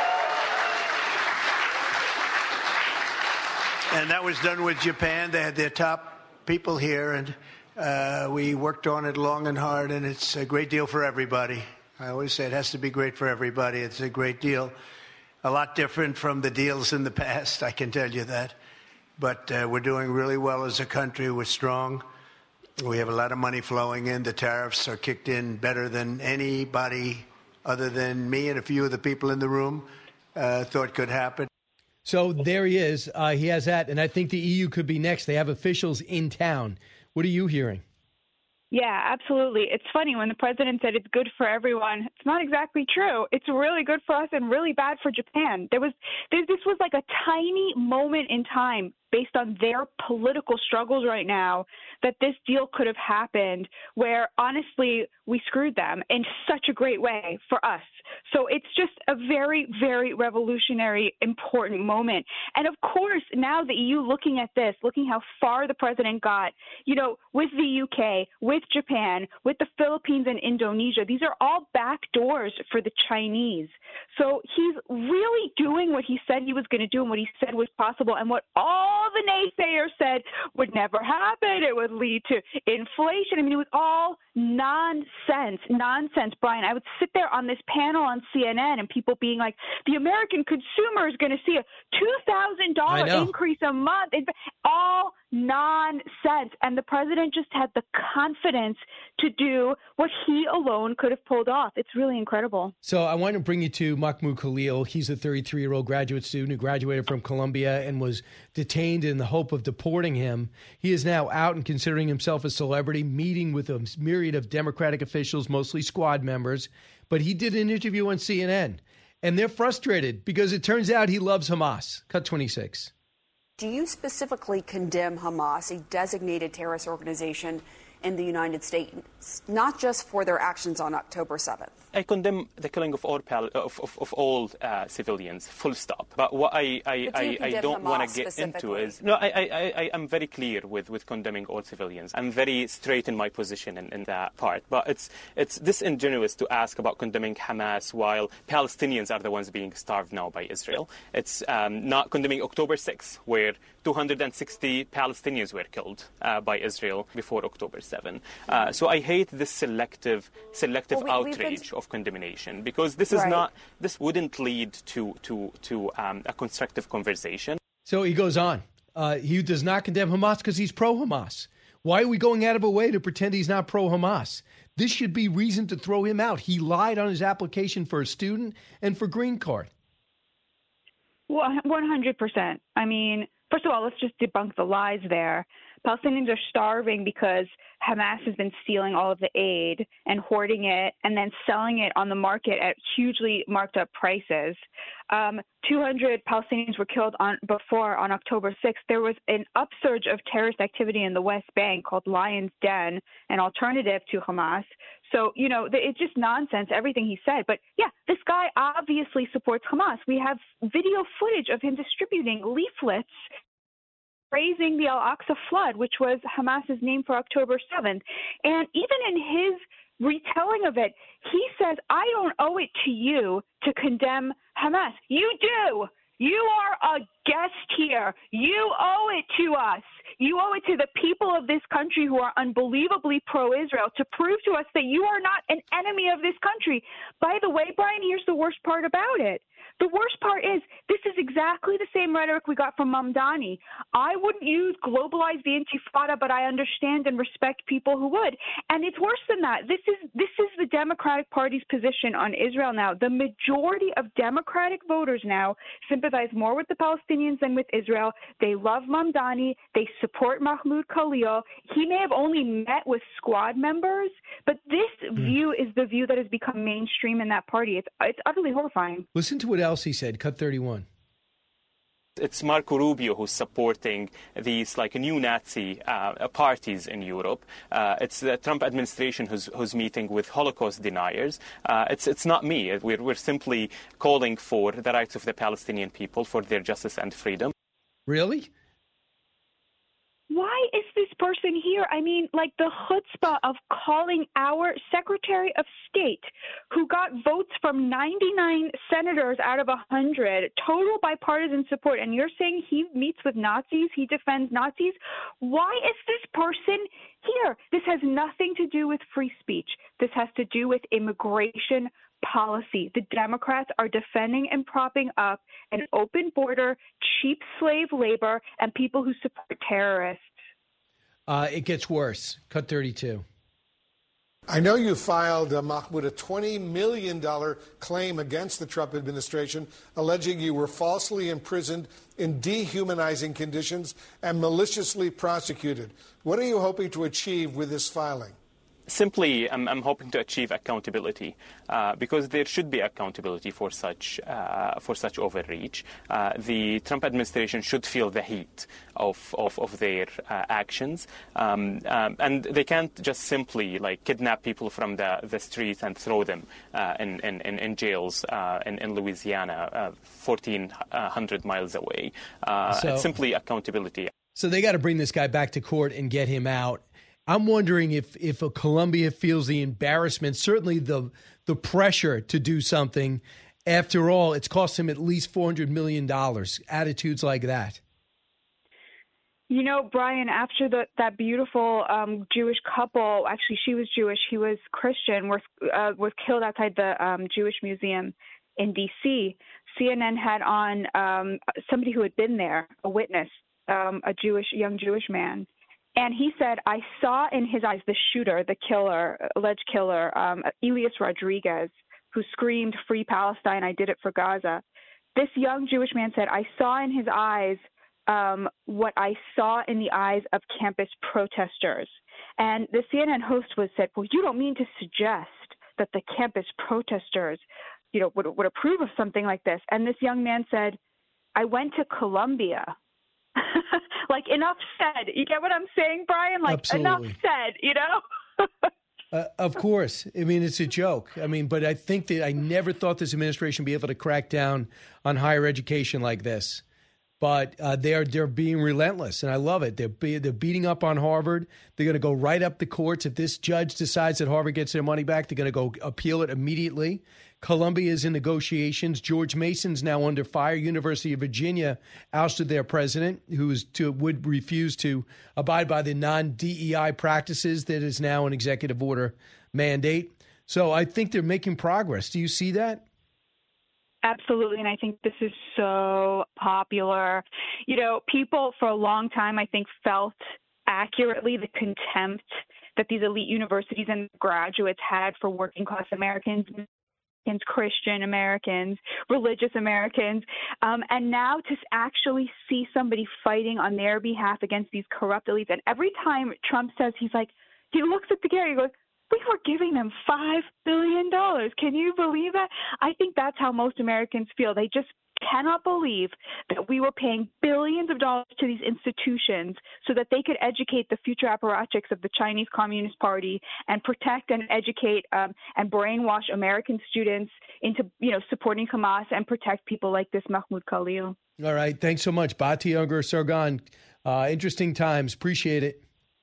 And that was done with Japan. They had their top people here, and we worked on it long and hard, and it's a great deal for everybody. I always say it has to be great for everybody. It's a great deal. A lot different from the deals in the past, I can tell you that. But we're doing really well as a country. We're strong. We have a lot of money flowing in. The tariffs are kicked in better than anybody other than me and a few of the people in the room thought could happen. So there he is. He has that. And I think the EU could be next. They have officials in town. What are you hearing? Yeah, absolutely. It's funny when the president said it's good for everyone. It's not exactly true. It's really good for us and really bad for Japan. This was like a tiny moment in time based on their political struggles right now that this deal could have happened where, honestly, we screwed them in such a great way for us. So it's just a very, very revolutionary, important moment. And, of course, now the EU looking at this, looking how far the president got, with the UK, with Japan, with the Philippines and Indonesia, these are all back doors for the Chinese. So he's really doing what he said he was going to do and what he said was possible and what all the naysayers said would never happen. It would lead to inflation. I mean, it was all nonsense, Brian. I would sit there on this panel on CNN and people being like, the American consumer is going to see a $2,000 increase a month. All nonsense. And the president just had the confidence to do what he alone could have pulled off. It's really incredible. So I want to bring you to Mahmoud Khalil. He's a 33-year-old graduate student who graduated from Columbia and was detained in the hope of deporting him. He is now out and considering himself a celebrity, meeting with a myriad of Democratic officials, mostly squad members. But he did an interview on CNN, and they're frustrated because it turns out he loves Hamas. Cut 26. do you specifically condemn Hamas, a designated terrorist organization in the United States, not just for their actions on October 7th? I condemn the killing of all civilians, full stop. But what I don't want to get into is, I am very clear with condemning all civilians. I'm very straight in my position in that part. But it's disingenuous to ask about condemning Hamas while Palestinians are the ones being starved now by Israel. It's not condemning October 6th, where 260 Palestinians were killed by Israel before October 7. So I hate this selective outrage of condemnation, because this is this wouldn't lead to a constructive conversation. So he goes on. He does not condemn Hamas because he's pro-Hamas. Why are we going out of a way to pretend he's not pro-Hamas? This should be reason to throw him out. He lied on his application for a student and for green card. 100%. I mean, first of all, let's just debunk the lies there. Palestinians are starving because Hamas has been stealing all of the aid and hoarding it and then selling it on the market at hugely marked up prices. 200 Palestinians were killed on October 6th. There was an upsurge of terrorist activity in the West Bank called Lion's Den, an alternative to Hamas. So, it's just nonsense, everything he said. But, yeah, this guy obviously supports Hamas. We have video footage of him distributing leaflets praising the Al-Aqsa flood, which was Hamas's name for October 7th. And even in his retelling of it, he says, I don't owe it to you to condemn Hamas. You do. You are a guest here. You owe it to us. You owe it to the people of this country who are unbelievably pro-Israel to prove to us that you are not an enemy of this country. By the way, Brian, here's the worst part about it. The worst part is this is exactly the same rhetoric we got from Mamdani. I wouldn't globalize the Intifada, but I understand and respect people who would. And it's worse than that. This is the Democratic Party's position on Israel now. The majority of Democratic voters now sympathize more with the Palestinians than with Israel. They love Mamdani. They support Mahmoud Khalil. He may have only met with squad members, but this view is the view that has become mainstream in that party. It's utterly horrifying. Listen to what else he said. Cut 31. It's Marco Rubio who's supporting these new Nazi parties in Europe. It's the Trump administration who's meeting with Holocaust deniers. It's not me. We're simply calling for the rights of the Palestinian people, for their justice and freedom. Really? Why is this person here? I mean, the chutzpah of calling our Secretary of State, who got votes from 99 senators out of 100, total bipartisan support, and you're saying he meets with Nazis, he defends Nazis? Why is this person here? This has nothing to do with free speech. This has to do with immigration policy. The Democrats are defending and propping up an open border, cheap slave labor, and people who support terrorists. It gets worse. Cut 32. I know you filed, Mahmoud, a $20 million claim against the Trump administration, alleging you were falsely imprisoned in dehumanizing conditions and maliciously prosecuted. What are you hoping to achieve with this filing? Simply, I'm hoping to achieve accountability, because there should be accountability for such overreach. The Trump administration should feel the heat of their actions, and they can't just simply kidnap people from the streets and throw them in jails in Louisiana, 1,400 miles away. It's simply accountability. So they got to bring this guy back to court and get him out. I'm wondering if Colombia feels the embarrassment, certainly the pressure to do something. After all, it's cost him at least $400 million. Attitudes like that. Brian, after that beautiful Jewish couple, actually she was Jewish, he was Christian, was killed outside the Jewish Museum in D.C., CNN had on somebody who had been there, a witness, a young Jewish man. And he said, I saw in his eyes the shooter, the killer, alleged killer, Elias Rodriguez, who screamed, "Free Palestine, I did it for Gaza." This young Jewish man said, I saw in his eyes what I saw in the eyes of campus protesters. And the CNN host said, well, you don't mean to suggest that the campus protesters, would approve of something like this. And this young man said, I went to Colombia. Like, enough said. You get what I'm saying, Brian? Like, Absolutely. Enough said, you know? Of course. I mean, it's a joke. I mean, but I think that I never thought this administration would be able to crack down on higher education like this. But they're being relentless, and I love it. They're beating up on Harvard. They're going to go right up the courts. If this judge decides that Harvard gets their money back, they're going to go appeal it immediately. Columbia is in negotiations. George Mason's now under fire. University of Virginia ousted their president, who would refuse to abide by the non-DEI practices that is now an executive order mandate. So I think they're making progress. Do you see that? Absolutely, and I think this is so popular. You know, people for a long time, I think, felt accurately the contempt that these elite universities and graduates had for working-class Americans, Christian Americans, religious Americans, and now to actually see somebody fighting on their behalf against these corrupt elites. And every time Trump says, he looks at the camera, he goes, we were giving them $5 billion. Can you believe that? I think that's how most Americans feel. They just cannot believe that we were paying billions of dollars to these institutions so that they could educate the future apparatchiks of the Chinese Communist Party and protect and educate and brainwash American students into, supporting Hamas and protect people like this Mahmoud Khalil. All right. Thanks so much. Batya Ungar-Sargon. Interesting times. Appreciate it.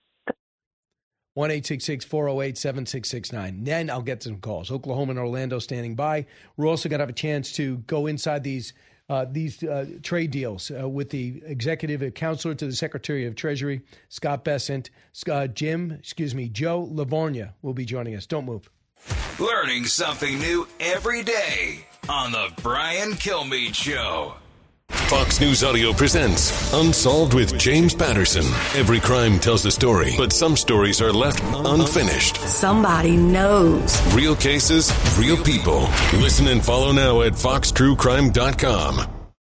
1-866-408-7669. Then I'll get some calls. Oklahoma and Orlando standing by. We're also going to have a chance to go inside these trade deals with the executive counselor to the Secretary of Treasury, Scott Bessent. Joe Livornia will be joining us. Don't move. Learning something new every day on the Brian Kilmeade Show. Fox News Audio presents Unsolved with James Patterson. Every crime tells a story, but some stories are left unfinished. Somebody knows. Real cases, real people. Listen and follow now at foxtruecrime.com.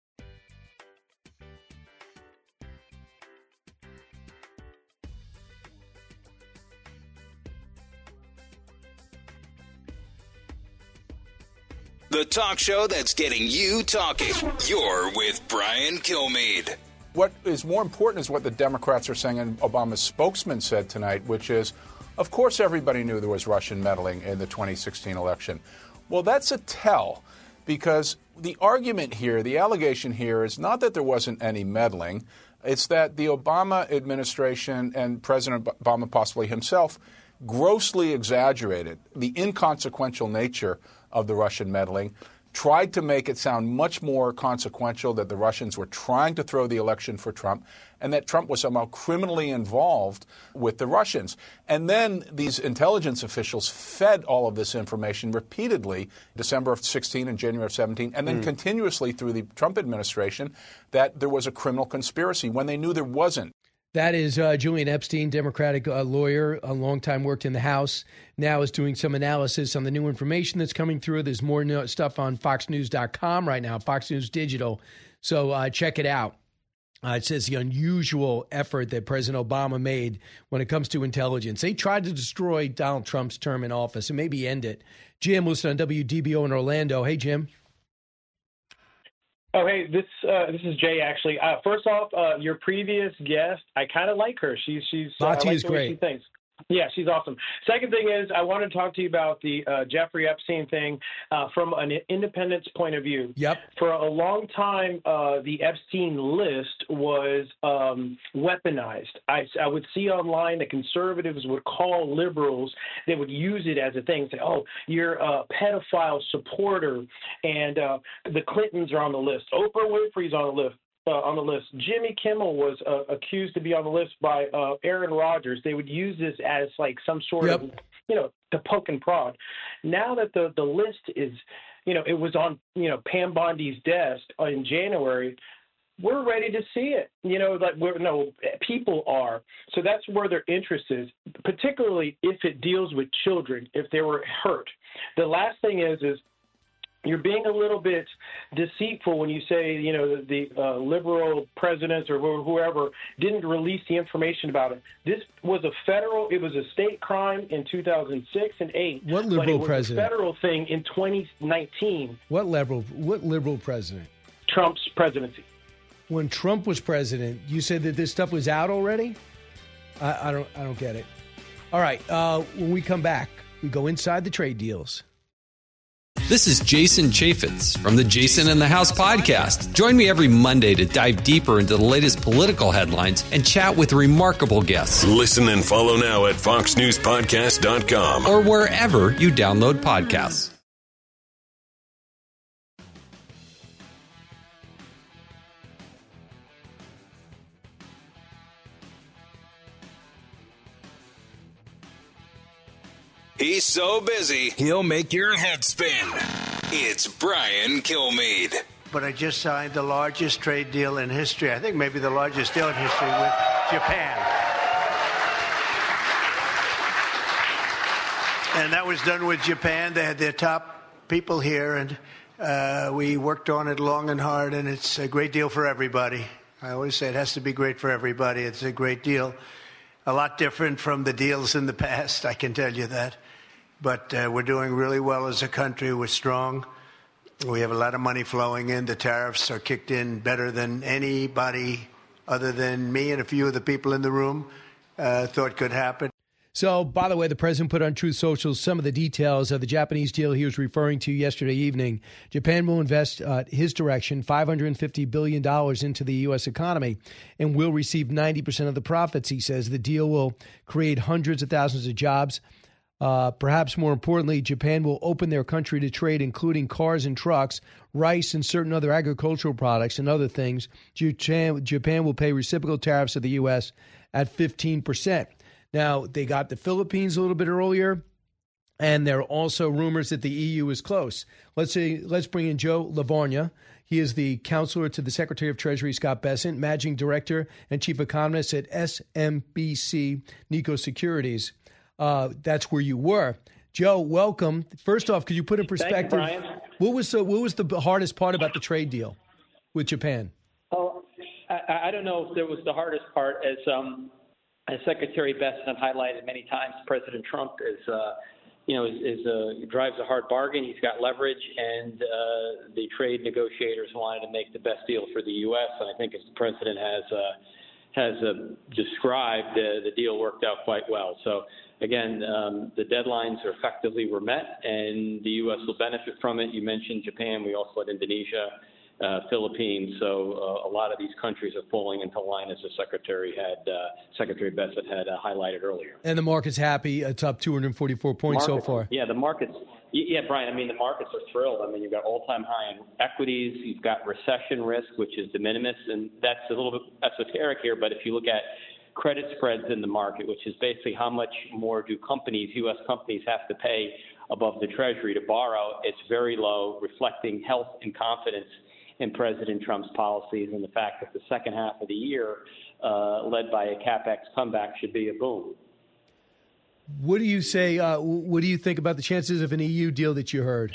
The talk show that's getting you talking. You're with Brian Kilmeade. What is more important is what the Democrats are saying, and Obama's spokesman said tonight, which is, of course everybody knew there was Russian meddling in the 2016 election. Well, that's a tell, because the argument here, the allegation here, is not that there wasn't any meddling. It's that the Obama administration and President Obama possibly himself grossly exaggerated the inconsequential nature of the Russian meddling, tried to make it sound much more consequential that the Russians were trying to throw the election for Trump and that Trump was somehow criminally involved with the Russians. And then these intelligence officials fed all of this information repeatedly, December of 16 and January of 17, and then continuously through the Trump administration, that there was a criminal conspiracy when they knew there wasn't. That is Julian Epstein, Democratic lawyer, a long time worked in the House, now is doing some analysis on the new information that's coming through. There's more stuff on foxnews.com right now, Fox News Digital. So check it out. It says the unusual effort that President Obama made when it comes to intelligence. They tried to destroy Donald Trump's term in office and maybe end it. Jim, listen on WDBO in Orlando. Hey, Jim. Oh, hey, this is Jay, actually. First off, your previous guest, I kind of like her. She's Batya is great. She thinks. Yeah, she's awesome. Second thing is, I want to talk to you about the Jeffrey Epstein thing from an independent's point of view. Yep. For a long time, the Epstein list was weaponized. I would see online that conservatives would call liberals. They would use it as a thing, say, oh, you're a pedophile supporter, and the Clintons are on the list. Oprah Winfrey's on the list. Jimmy Kimmel was accused to be on the list by Aaron Rodgers. They would use this as like some sort of, to poke and prod. Now that the list is, it was on, Pam Bondi's desk in January, we're ready to see it. People are. So that's where their interest is, particularly if it deals with children, if they were hurt. The last thing is you're being a little bit deceitful when you say, the liberal presidents or whoever didn't release the information about it. This was it was a state crime in 2006 and 2008. What liberal but it president? Was a federal thing in 2019. What liberal president? Trump's presidency. when Trump was president, you said that this stuff was out already? I don't get it. All right. When we come back, we go inside the trade deals. This is Jason Chaffetz from the Jason in the House podcast. Join me every Monday to dive deeper into the latest political headlines and chat with remarkable guests. Listen and follow now at foxnewspodcast.com or wherever you download podcasts. He's so busy, he'll make your head spin. It's Brian Kilmeade. But I just signed the largest trade deal in history. I think maybe the largest deal in history with Japan. And that was done with Japan. They had their top people here, and we worked on it long and hard, and it's a great deal for everybody. I always say it has to be great for everybody. It's a great deal. A lot different from the deals in the past, I can tell you that. But we're doing really well as a country. We're strong. We have a lot of money flowing in. The tariffs are kicked in better than anybody other than me and a few of the people in the room thought could happen. So, by the way, the president put on Truth Social some of the details of the Japanese deal he was referring to yesterday evening. Japan will invest, his direction, $550 billion into the U.S. economy and will receive 90% of the profits, he says. The deal will create hundreds of thousands of jobs. Perhaps more importantly, Japan will open their country to trade, including cars and trucks, rice and certain other agricultural products and other things. Japan will pay reciprocal tariffs to the U.S. at 15%. Now, they got the Philippines a little bit earlier, and there are also rumors that the EU is close. Let's bring in Joe Lavarnia. He is the counselor to the Secretary of Treasury, Scott Bessent, managing director and chief economist at SMBC Nikko Securities. That's where you were. Joe, welcome. First off, could you put in perspective, Thank you, Brian. what was the hardest part about the trade deal with Japan? Oh, I don't know if there was the hardest part. As Secretary Bessent highlighted many times, President Trump drives a hard bargain. He's got leverage, and the trade negotiators wanted to make the best deal for the U.S. And I think, as the president has described, the deal worked out quite well. So again, the deadlines were met, and the U.S. will benefit from it. You mentioned Japan. We also had Indonesia, Philippines. So a lot of these countries are falling into line, as the Secretary Bessent had highlighted earlier. And the market's happy. It's up 244 points so far. Yeah, the markets. Yeah, Brian. I mean, the markets are thrilled. I mean, you've got all-time high in equities. You've got recession risk, which is de minimis, and that's a little bit esoteric here. But if you look at credit spreads in the market, which is basically how much more do U.S. companies have to pay above the Treasury to borrow, it's very low, reflecting health and confidence in President Trump's policies and the fact that the second half of the year, led by a CapEx comeback, should be a boom. What do you say? What do you think about the chances of an EU deal that you heard?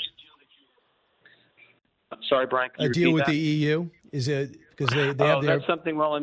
Sorry, Brian. Can you a deal with that? the EU? Is it because they have their... that's something. Well,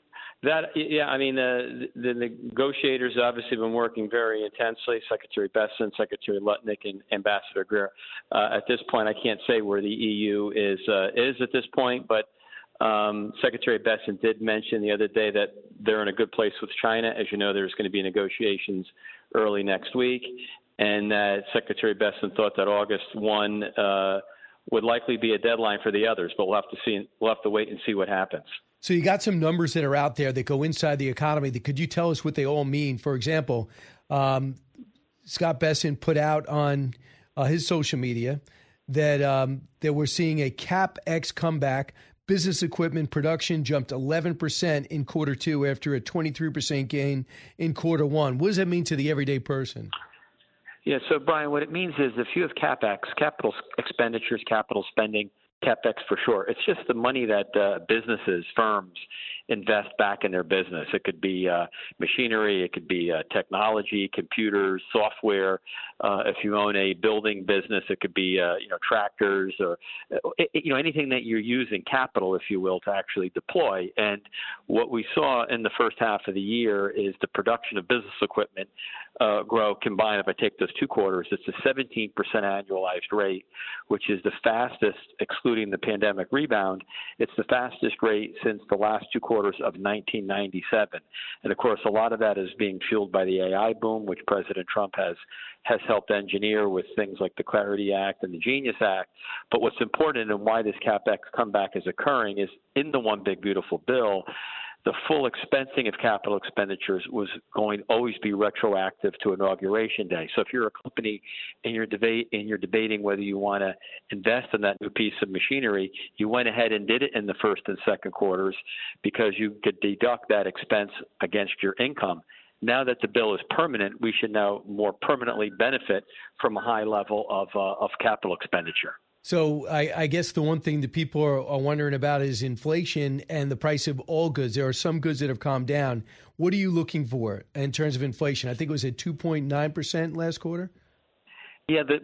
the negotiators obviously been working very intensely. Secretary Bessent, Secretary Lutnick, and Ambassador Greer. At this point, I can't say where the EU is at this point, but Secretary Bessent did mention the other day that they're in a good place with China. As you know, there's going to be negotiations early next week, and Secretary Bessent thought that August 1 would likely be a deadline for the others, but we'll have to wait and see what happens. So you got some numbers that are out there that go inside the economy. Could you tell us what they all mean? For example, Scott Bessent put out on his social media that we're seeing a CapEx comeback. Business equipment production jumped 11% in quarter two after a 23% gain in quarter one. What does that mean to the everyday person? Yeah, so Brian, what it means is if you have CapEx, capital expenditures, capital spending, CapEx for sure, it's just the money that businesses, firms, invest back in their business. It could be machinery, it could be technology, computers, software. If you own a building business, it could be tractors or anything that you're using capital, if you will, to actually deploy. And what we saw in the first half of the year is the production of business equipment grow combined. If I take those 2 quarters, it's a 17% annualized rate, which is the fastest, excluding the pandemic rebound. It's the fastest rate since the last 2 quarters of 1997. And of course, a lot of that is being fueled by the AI boom, which President Trump has helped engineer with things like the Clarity Act and the Genius Act. But what's important and why this CapEx comeback is occurring is in the One Big Beautiful Bill, the full expensing of capital expenditures was going to always be retroactive to Inauguration Day. So if you're a company and you're debating whether you want to invest in that new piece of machinery, you went ahead and did it in the first and second quarters because you could deduct that expense against your income. Now that the bill is permanent, we should now more permanently benefit from a high level of capital expenditure. So I guess the one thing that people are wondering about is inflation and the price of all goods. There are some goods that have calmed down. What are you looking for in terms of inflation? I think it was at 2.9% last quarter. Yeah, the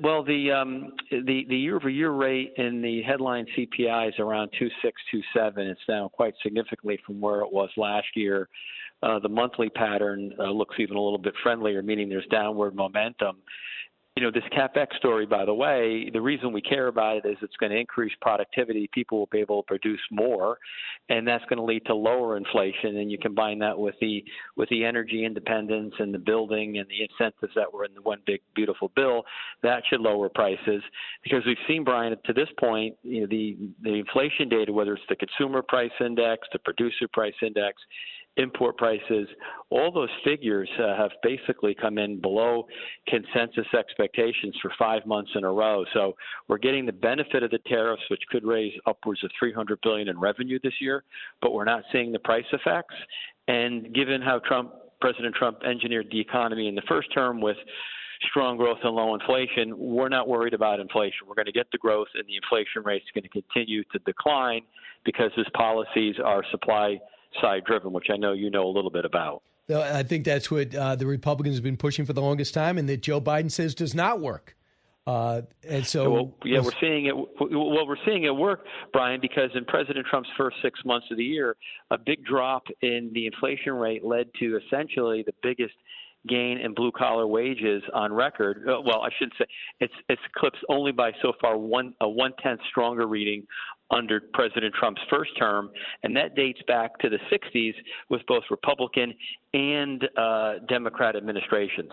year-over-year rate in the headline CPI is around 2.6, 2.7. It's down quite significantly from where it was last year. The monthly pattern looks even a little bit friendlier, meaning there's downward momentum. This CapEx story, by the way, the reason we care about it is it's going to increase productivity. People will be able to produce more, and that's going to lead to lower inflation. And you combine that with the energy independence and the building and the incentives that were in the One Big Beautiful Bill, that should lower prices. Because we've seen, Brian, to this point, the inflation data, whether it's the consumer price index, the producer price index, import prices, all those figures have basically come in below consensus expectations for 5 months in a row. So we're getting the benefit of the tariffs, which could raise upwards of $300 billion in revenue this year, but we're not seeing the price effects. And given how President Trump engineered the economy in the first term with strong growth and low inflation, we're not worried about inflation. We're going to get the growth, and the inflation rate is going to continue to decline because his policies are supply side driven, which I know you know a little bit about. I think that's what the Republicans have been pushing for the longest time, and that Joe Biden says does not work. And so, we're seeing it. Well, we're seeing it work, Brian, because in President Trump's first 6 months of the year, a big drop in the inflation rate led to essentially the biggest gain in blue-collar wages on record. Well, I shouldn't say it's eclipsed only by so far a 1/10 stronger reading under President Trump's first term, and that dates back to the 60s with both Republican and Democrat administrations.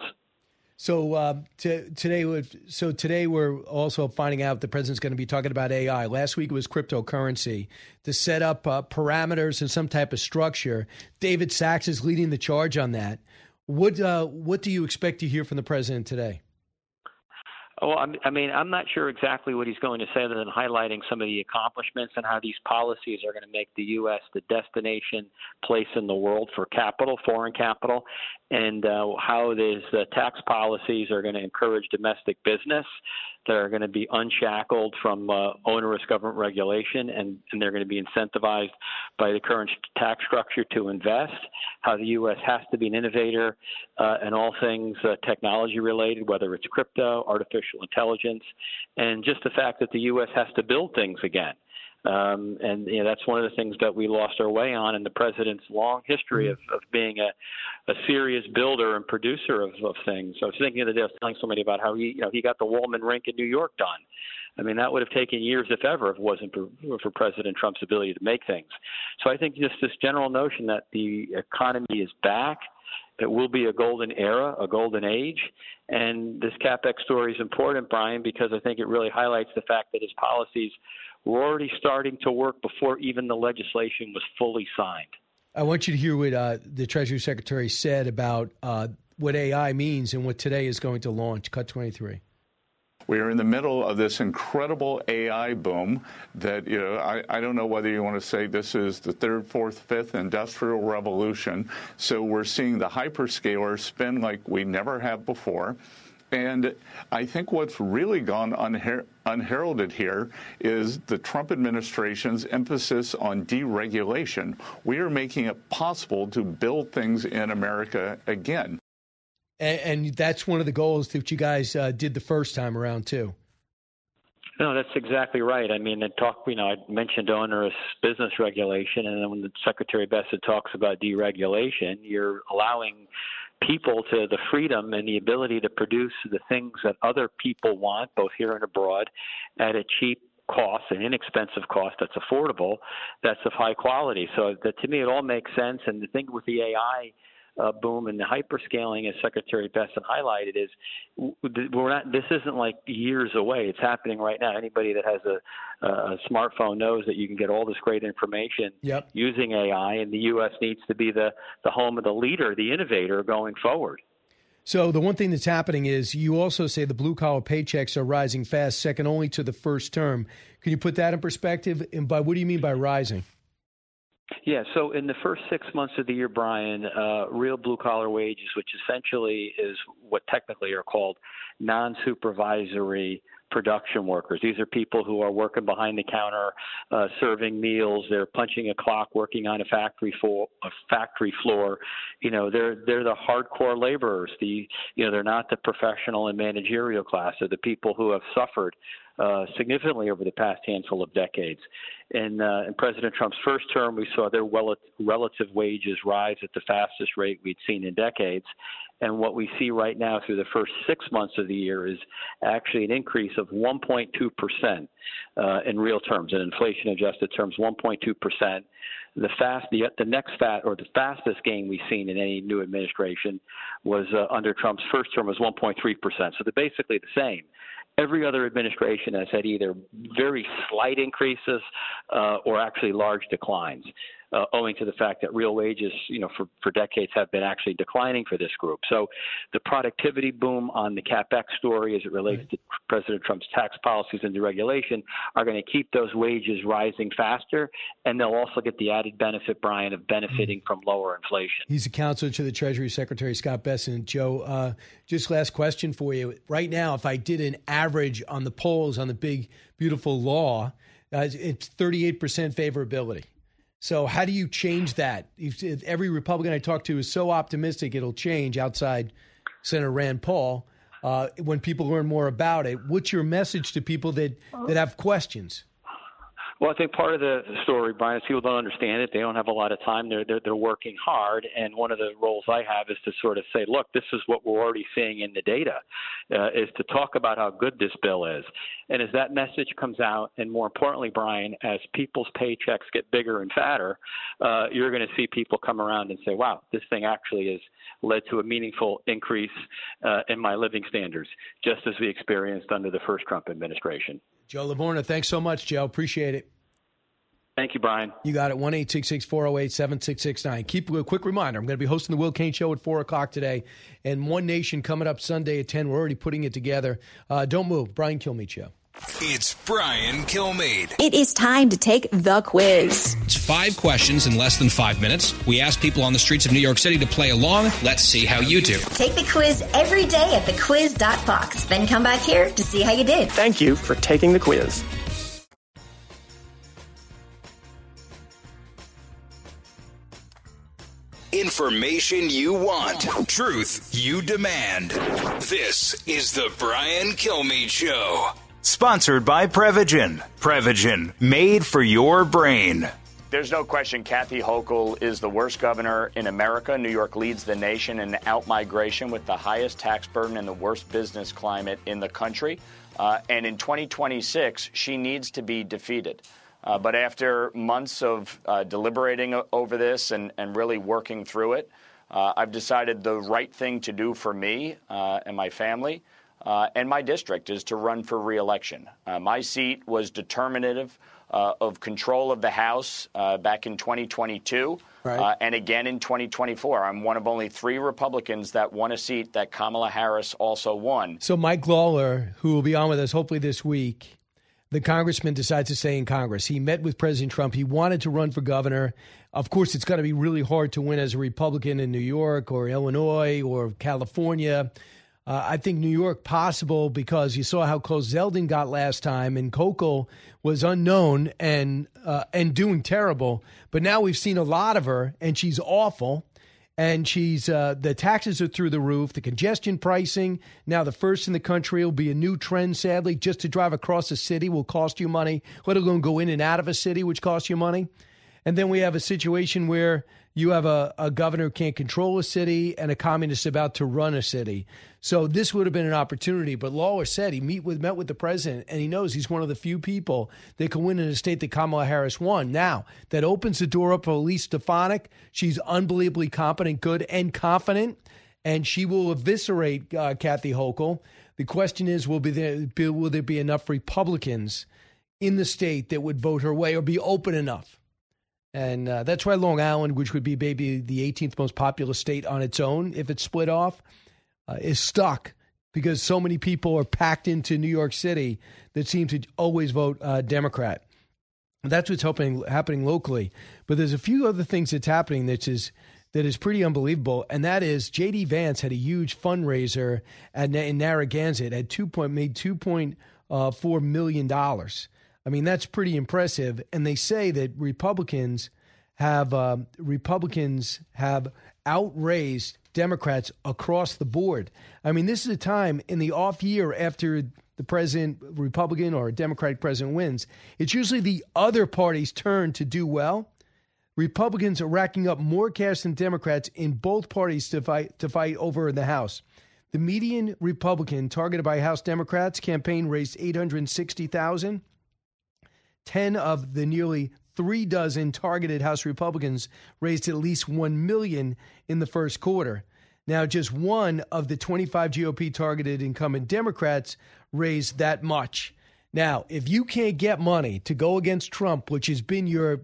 So today we're also finding out the president's going to be talking about AI. Last week it was cryptocurrency to set up parameters and some type of structure. David Sachs is leading the charge on that. What do you expect to hear from the president today? Well, I'm not sure exactly what he's going to say other than highlighting some of the accomplishments and how these policies are going to make the U.S. the destination place in the world for capital, foreign capital, and how these tax policies are going to encourage domestic business that are going to be unshackled from onerous government regulation, and they're going to be incentivized by the current tax structure to invest, how the U.S. has to be an innovator in all things technology related, whether it's crypto, artificial intelligence, and just the fact that the U.S. has to build things again. And that's one of the things that we lost our way on in the president's long history of being a serious builder and producer of things. I was thinking the other day, I was telling somebody about how he got the Wallman rink in New York done. I mean, that would have taken years, if ever, if it wasn't for President Trump's ability to make things. So I think just this general notion that the economy is back, it will be a golden era, a golden age. And this CapEx story is important, Brian, because I think it really highlights the fact that his policies were already starting to work before even the legislation was fully signed. I want you to hear what the Treasury Secretary said about what AI means and what today is going to launch. Cut 23. We are in the middle of this incredible AI boom that, I don't know whether you want to say this is the third, fourth, fifth industrial revolution. So we're seeing the hyperscalers spend like we never have before. And I think what's really gone unheralded here is the Trump administration's emphasis on deregulation. We are making it possible to build things in America again. And that's one of the goals that you guys did the first time around, too. No, that's exactly right. I mean, I mentioned onerous business regulation, and then when the Secretary Bessent talks about deregulation, you're allowing people to the freedom and the ability to produce the things that other people want, both here and abroad, at a cheap cost, an inexpensive cost that's affordable, that's of high quality. So to me, it all makes sense. And the thing with the AI boom and the hyperscaling, as Secretary Bessent highlighted, is this isn't like years away. It's happening right now. Anybody that has a smartphone knows that you can get all this great information using AI, and the U.S. needs to be the home of the leader, the innovator going forward. So the one thing that's happening is you also say the blue-collar paychecks are rising fast, second only to the first term. Can you put that in perspective? And what do you mean by rising? Yeah, so in the first 6 months of the year, Brian, real blue-collar wages, which essentially is what technically are called non-supervisory production workers. These are people who are working behind the counter, serving meals. They're punching a clock, working on a factory floor. You know, they're the hardcore laborers. They're not the professional and managerial class. They're the people who have suffered significantly over the past handful of decades. In President Trump's first term, we saw their relative wages rise at the fastest rate we'd seen in decades. And what we see right now through the first 6 months of the year is actually an increase of 1.2% in real terms, in inflation-adjusted terms, 1.2%. The fastest gain we've seen in any new administration was under Trump's first term was 1.3%. So they're basically the same. Every other administration has had either very slight increases or actually large declines, owing to the fact that real wages, for decades have been actually declining for this group. So the productivity boom on the CapEx story as it relates to President Trump's tax policies and deregulation are going to keep those wages rising faster, and they'll also get the added benefit, Brian, of benefiting from lower inflation. He's a counselor to the Treasury Secretary, Scott Bessent. Joe, just last question for you. Right now, if I did an average on the polls on the big, beautiful law, it's 38% favorability. So how do you change that? If every Republican I talk to is so optimistic it'll change outside Senator Rand Paul, when people learn more about it, what's your message to people that have questions? Well, I think part of the story, Brian, is people don't understand it. They don't have a lot of time. They're working hard. And one of the roles I have is to sort of say, look, this is what we're already seeing in the data, is to talk about how good this bill is. And as that message comes out, and more importantly, Brian, as people's paychecks get bigger and fatter, you're going to see people come around and say, wow, this thing actually has led to a meaningful increase in my living standards, just as we experienced under the first Trump administration. Joe Lavorgna, thanks so much, Joe. Appreciate it. Thank you, Brian. You got it. 1-866-408-7669. Keep a quick reminder. I'm going to be hosting the Will Cain Show at 4 o'clock today, and One Nation coming up Sunday at 10. We're already putting it together. Don't move. Brian Kilmeade Show. It's Brian Kilmeade. It is time to take the quiz. It's 5 questions in less than 5 minutes. We ask people on the streets of New York City to play along. Let's see how you do. Take the quiz every day at thequiz.fox. Then come back here to see how you did. Thank you for taking the quiz. Information you want. Truth you demand. This is the Brian Kilmeade Show. Sponsored by Prevagen. Prevagen, made for your brain. There's no question Kathy Hochul is the worst governor in America. New York leads the nation in outmigration with the highest tax burden and the worst business climate in the country. And in 2026, she needs to be defeated. But after months of deliberating over this and really working through it, I've decided the right thing to do for me and my family and my district is to run for re-election. My seat was determinative of control of the House back in 2022 and again in 2024. I'm one of only 3 Republicans that won a seat that Kamala Harris also won. So Mike Lawler, who will be on with us hopefully this week, the congressman decides to stay in Congress. He met with President Trump. He wanted to run for governor. Of course, it's going to be really hard to win as a Republican in New York or Illinois or California. I think New York possible because you saw how close Zeldin got last time, and Hochul was unknown and doing terrible. But now we've seen a lot of her, and she's awful. And she's the taxes are through the roof, the congestion pricing. Now the first in the country will be a new trend, sadly. Just to drive across a city will cost you money, let alone go in and out of a city, which costs you money. And then we have a situation where you have a governor who can't control a city and a communist about to run a city. So this would have been an opportunity. But Lawler said he met with the president, and he knows he's one of the few people that can win in a state that Kamala Harris won. Now, that opens the door up for Elise Stefanik. She's unbelievably competent, good, and confident, and she will eviscerate Kathy Hochul. The question is, will there be enough Republicans in the state that would vote her way or be open enough? And that's why Long Island, which would be maybe the 18th most populous state on its own, if it's split off, is stuck because so many people are packed into New York City that seem to always vote Democrat. That's what's happening locally. But there's a few other things that's happening that is pretty unbelievable, and that is J.D. Vance had a huge fundraiser in Narragansett, made $2.4 million. I mean, that's pretty impressive. And they say that Republicans have outraised Democrats across the board. I mean, this is a time in the off year after the president, Republican or Democratic president wins. It's usually the other party's turn to do well. Republicans are racking up more cash than Democrats in both parties to fight over in the House. The median Republican targeted by House Democrats campaign raised $860,000. 10 of the nearly 36 targeted House Republicans raised at least $1 million in the first quarter. Now, just one of the 25 GOP targeted incumbent Democrats raised that much. Now, if you can't get money to go against Trump, which has been your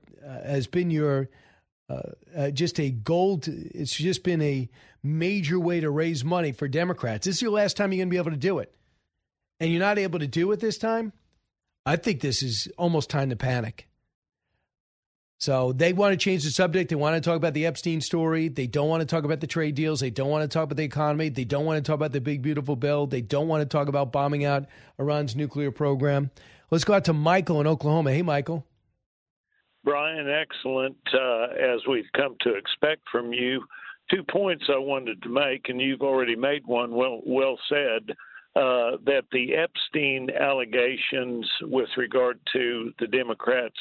just a gold, it's just been a major way to raise money for Democrats. This is your last time you're going to be able to do it, and you're not able to do it this time. I think this is almost time to panic. So they want to change the subject. They want to talk about the Epstein story. They don't want to talk about the trade deals. They don't want to talk about the economy. They don't want to talk about the big, beautiful bill. They don't want to talk about bombing out Iran's nuclear program. Let's go out to Michael in Oklahoma. Hey, Michael. Brian, excellent, as we've come to expect from you. 2 points I wanted to make, and you've already made one, well said. That the Epstein allegations with regard to the Democrats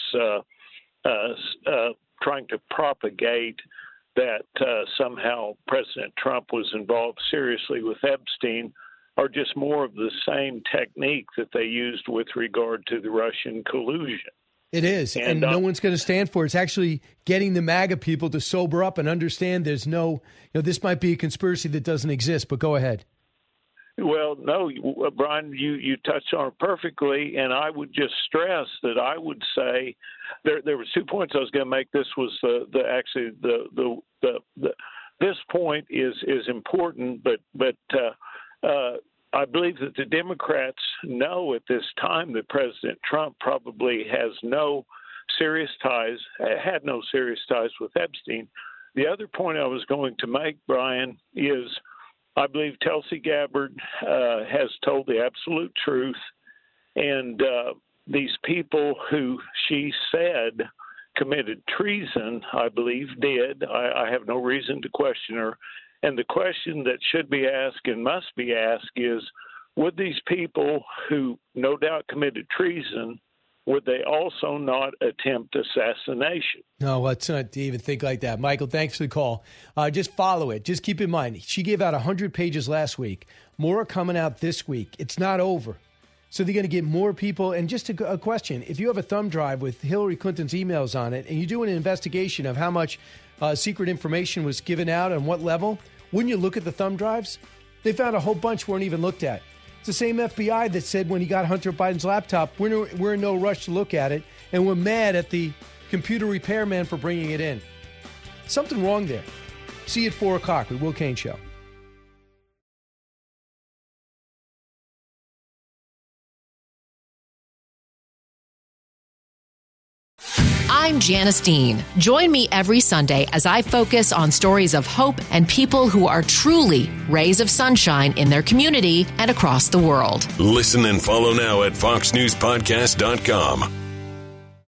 trying to propagate that somehow President Trump was involved seriously with Epstein are just more of the same technique that they used with regard to the Russian collusion. It is, and no one's going to stand for it. It's actually getting the MAGA people to sober up and understand there's no, this might be a conspiracy that doesn't exist, but go ahead. Well, no, Brian, you touched on it perfectly, and I would just stress that I would say there were 2 points I was going to make. This was this point is important, but I believe that the Democrats know at this time that President Trump probably had no serious ties with Epstein. The other point I was going to make, Brian, is I believe Tulsi Gabbard has told the absolute truth, and these people who she said committed treason, I believe, did. I have no reason to question her. And the question that should be asked and must be asked is, would these people who no doubt committed treason, would they also not attempt assassination? No, let's not even think like that. Michael, thanks for the call. Just follow it. Just keep in mind, she gave out 100 pages last week. More are coming out this week. It's not over. So they're going to get more people. And just a question, if you have a thumb drive with Hillary Clinton's emails on it and you do an investigation of how much secret information was given out and what level, wouldn't you look at the thumb drives? They found a whole bunch weren't even looked at. It's the same FBI that said when he got Hunter Biden's laptop, we're in no rush to look at it, and we're mad at the computer repairman for bringing it in. Something wrong there. See you at 4 o'clock with Will Cain Show. I'm I'm Janice Dean. Join me every Sunday as I focus on stories of hope and people who are truly rays of sunshine in their community and across the world. Listen and follow now at foxnewspodcast.com.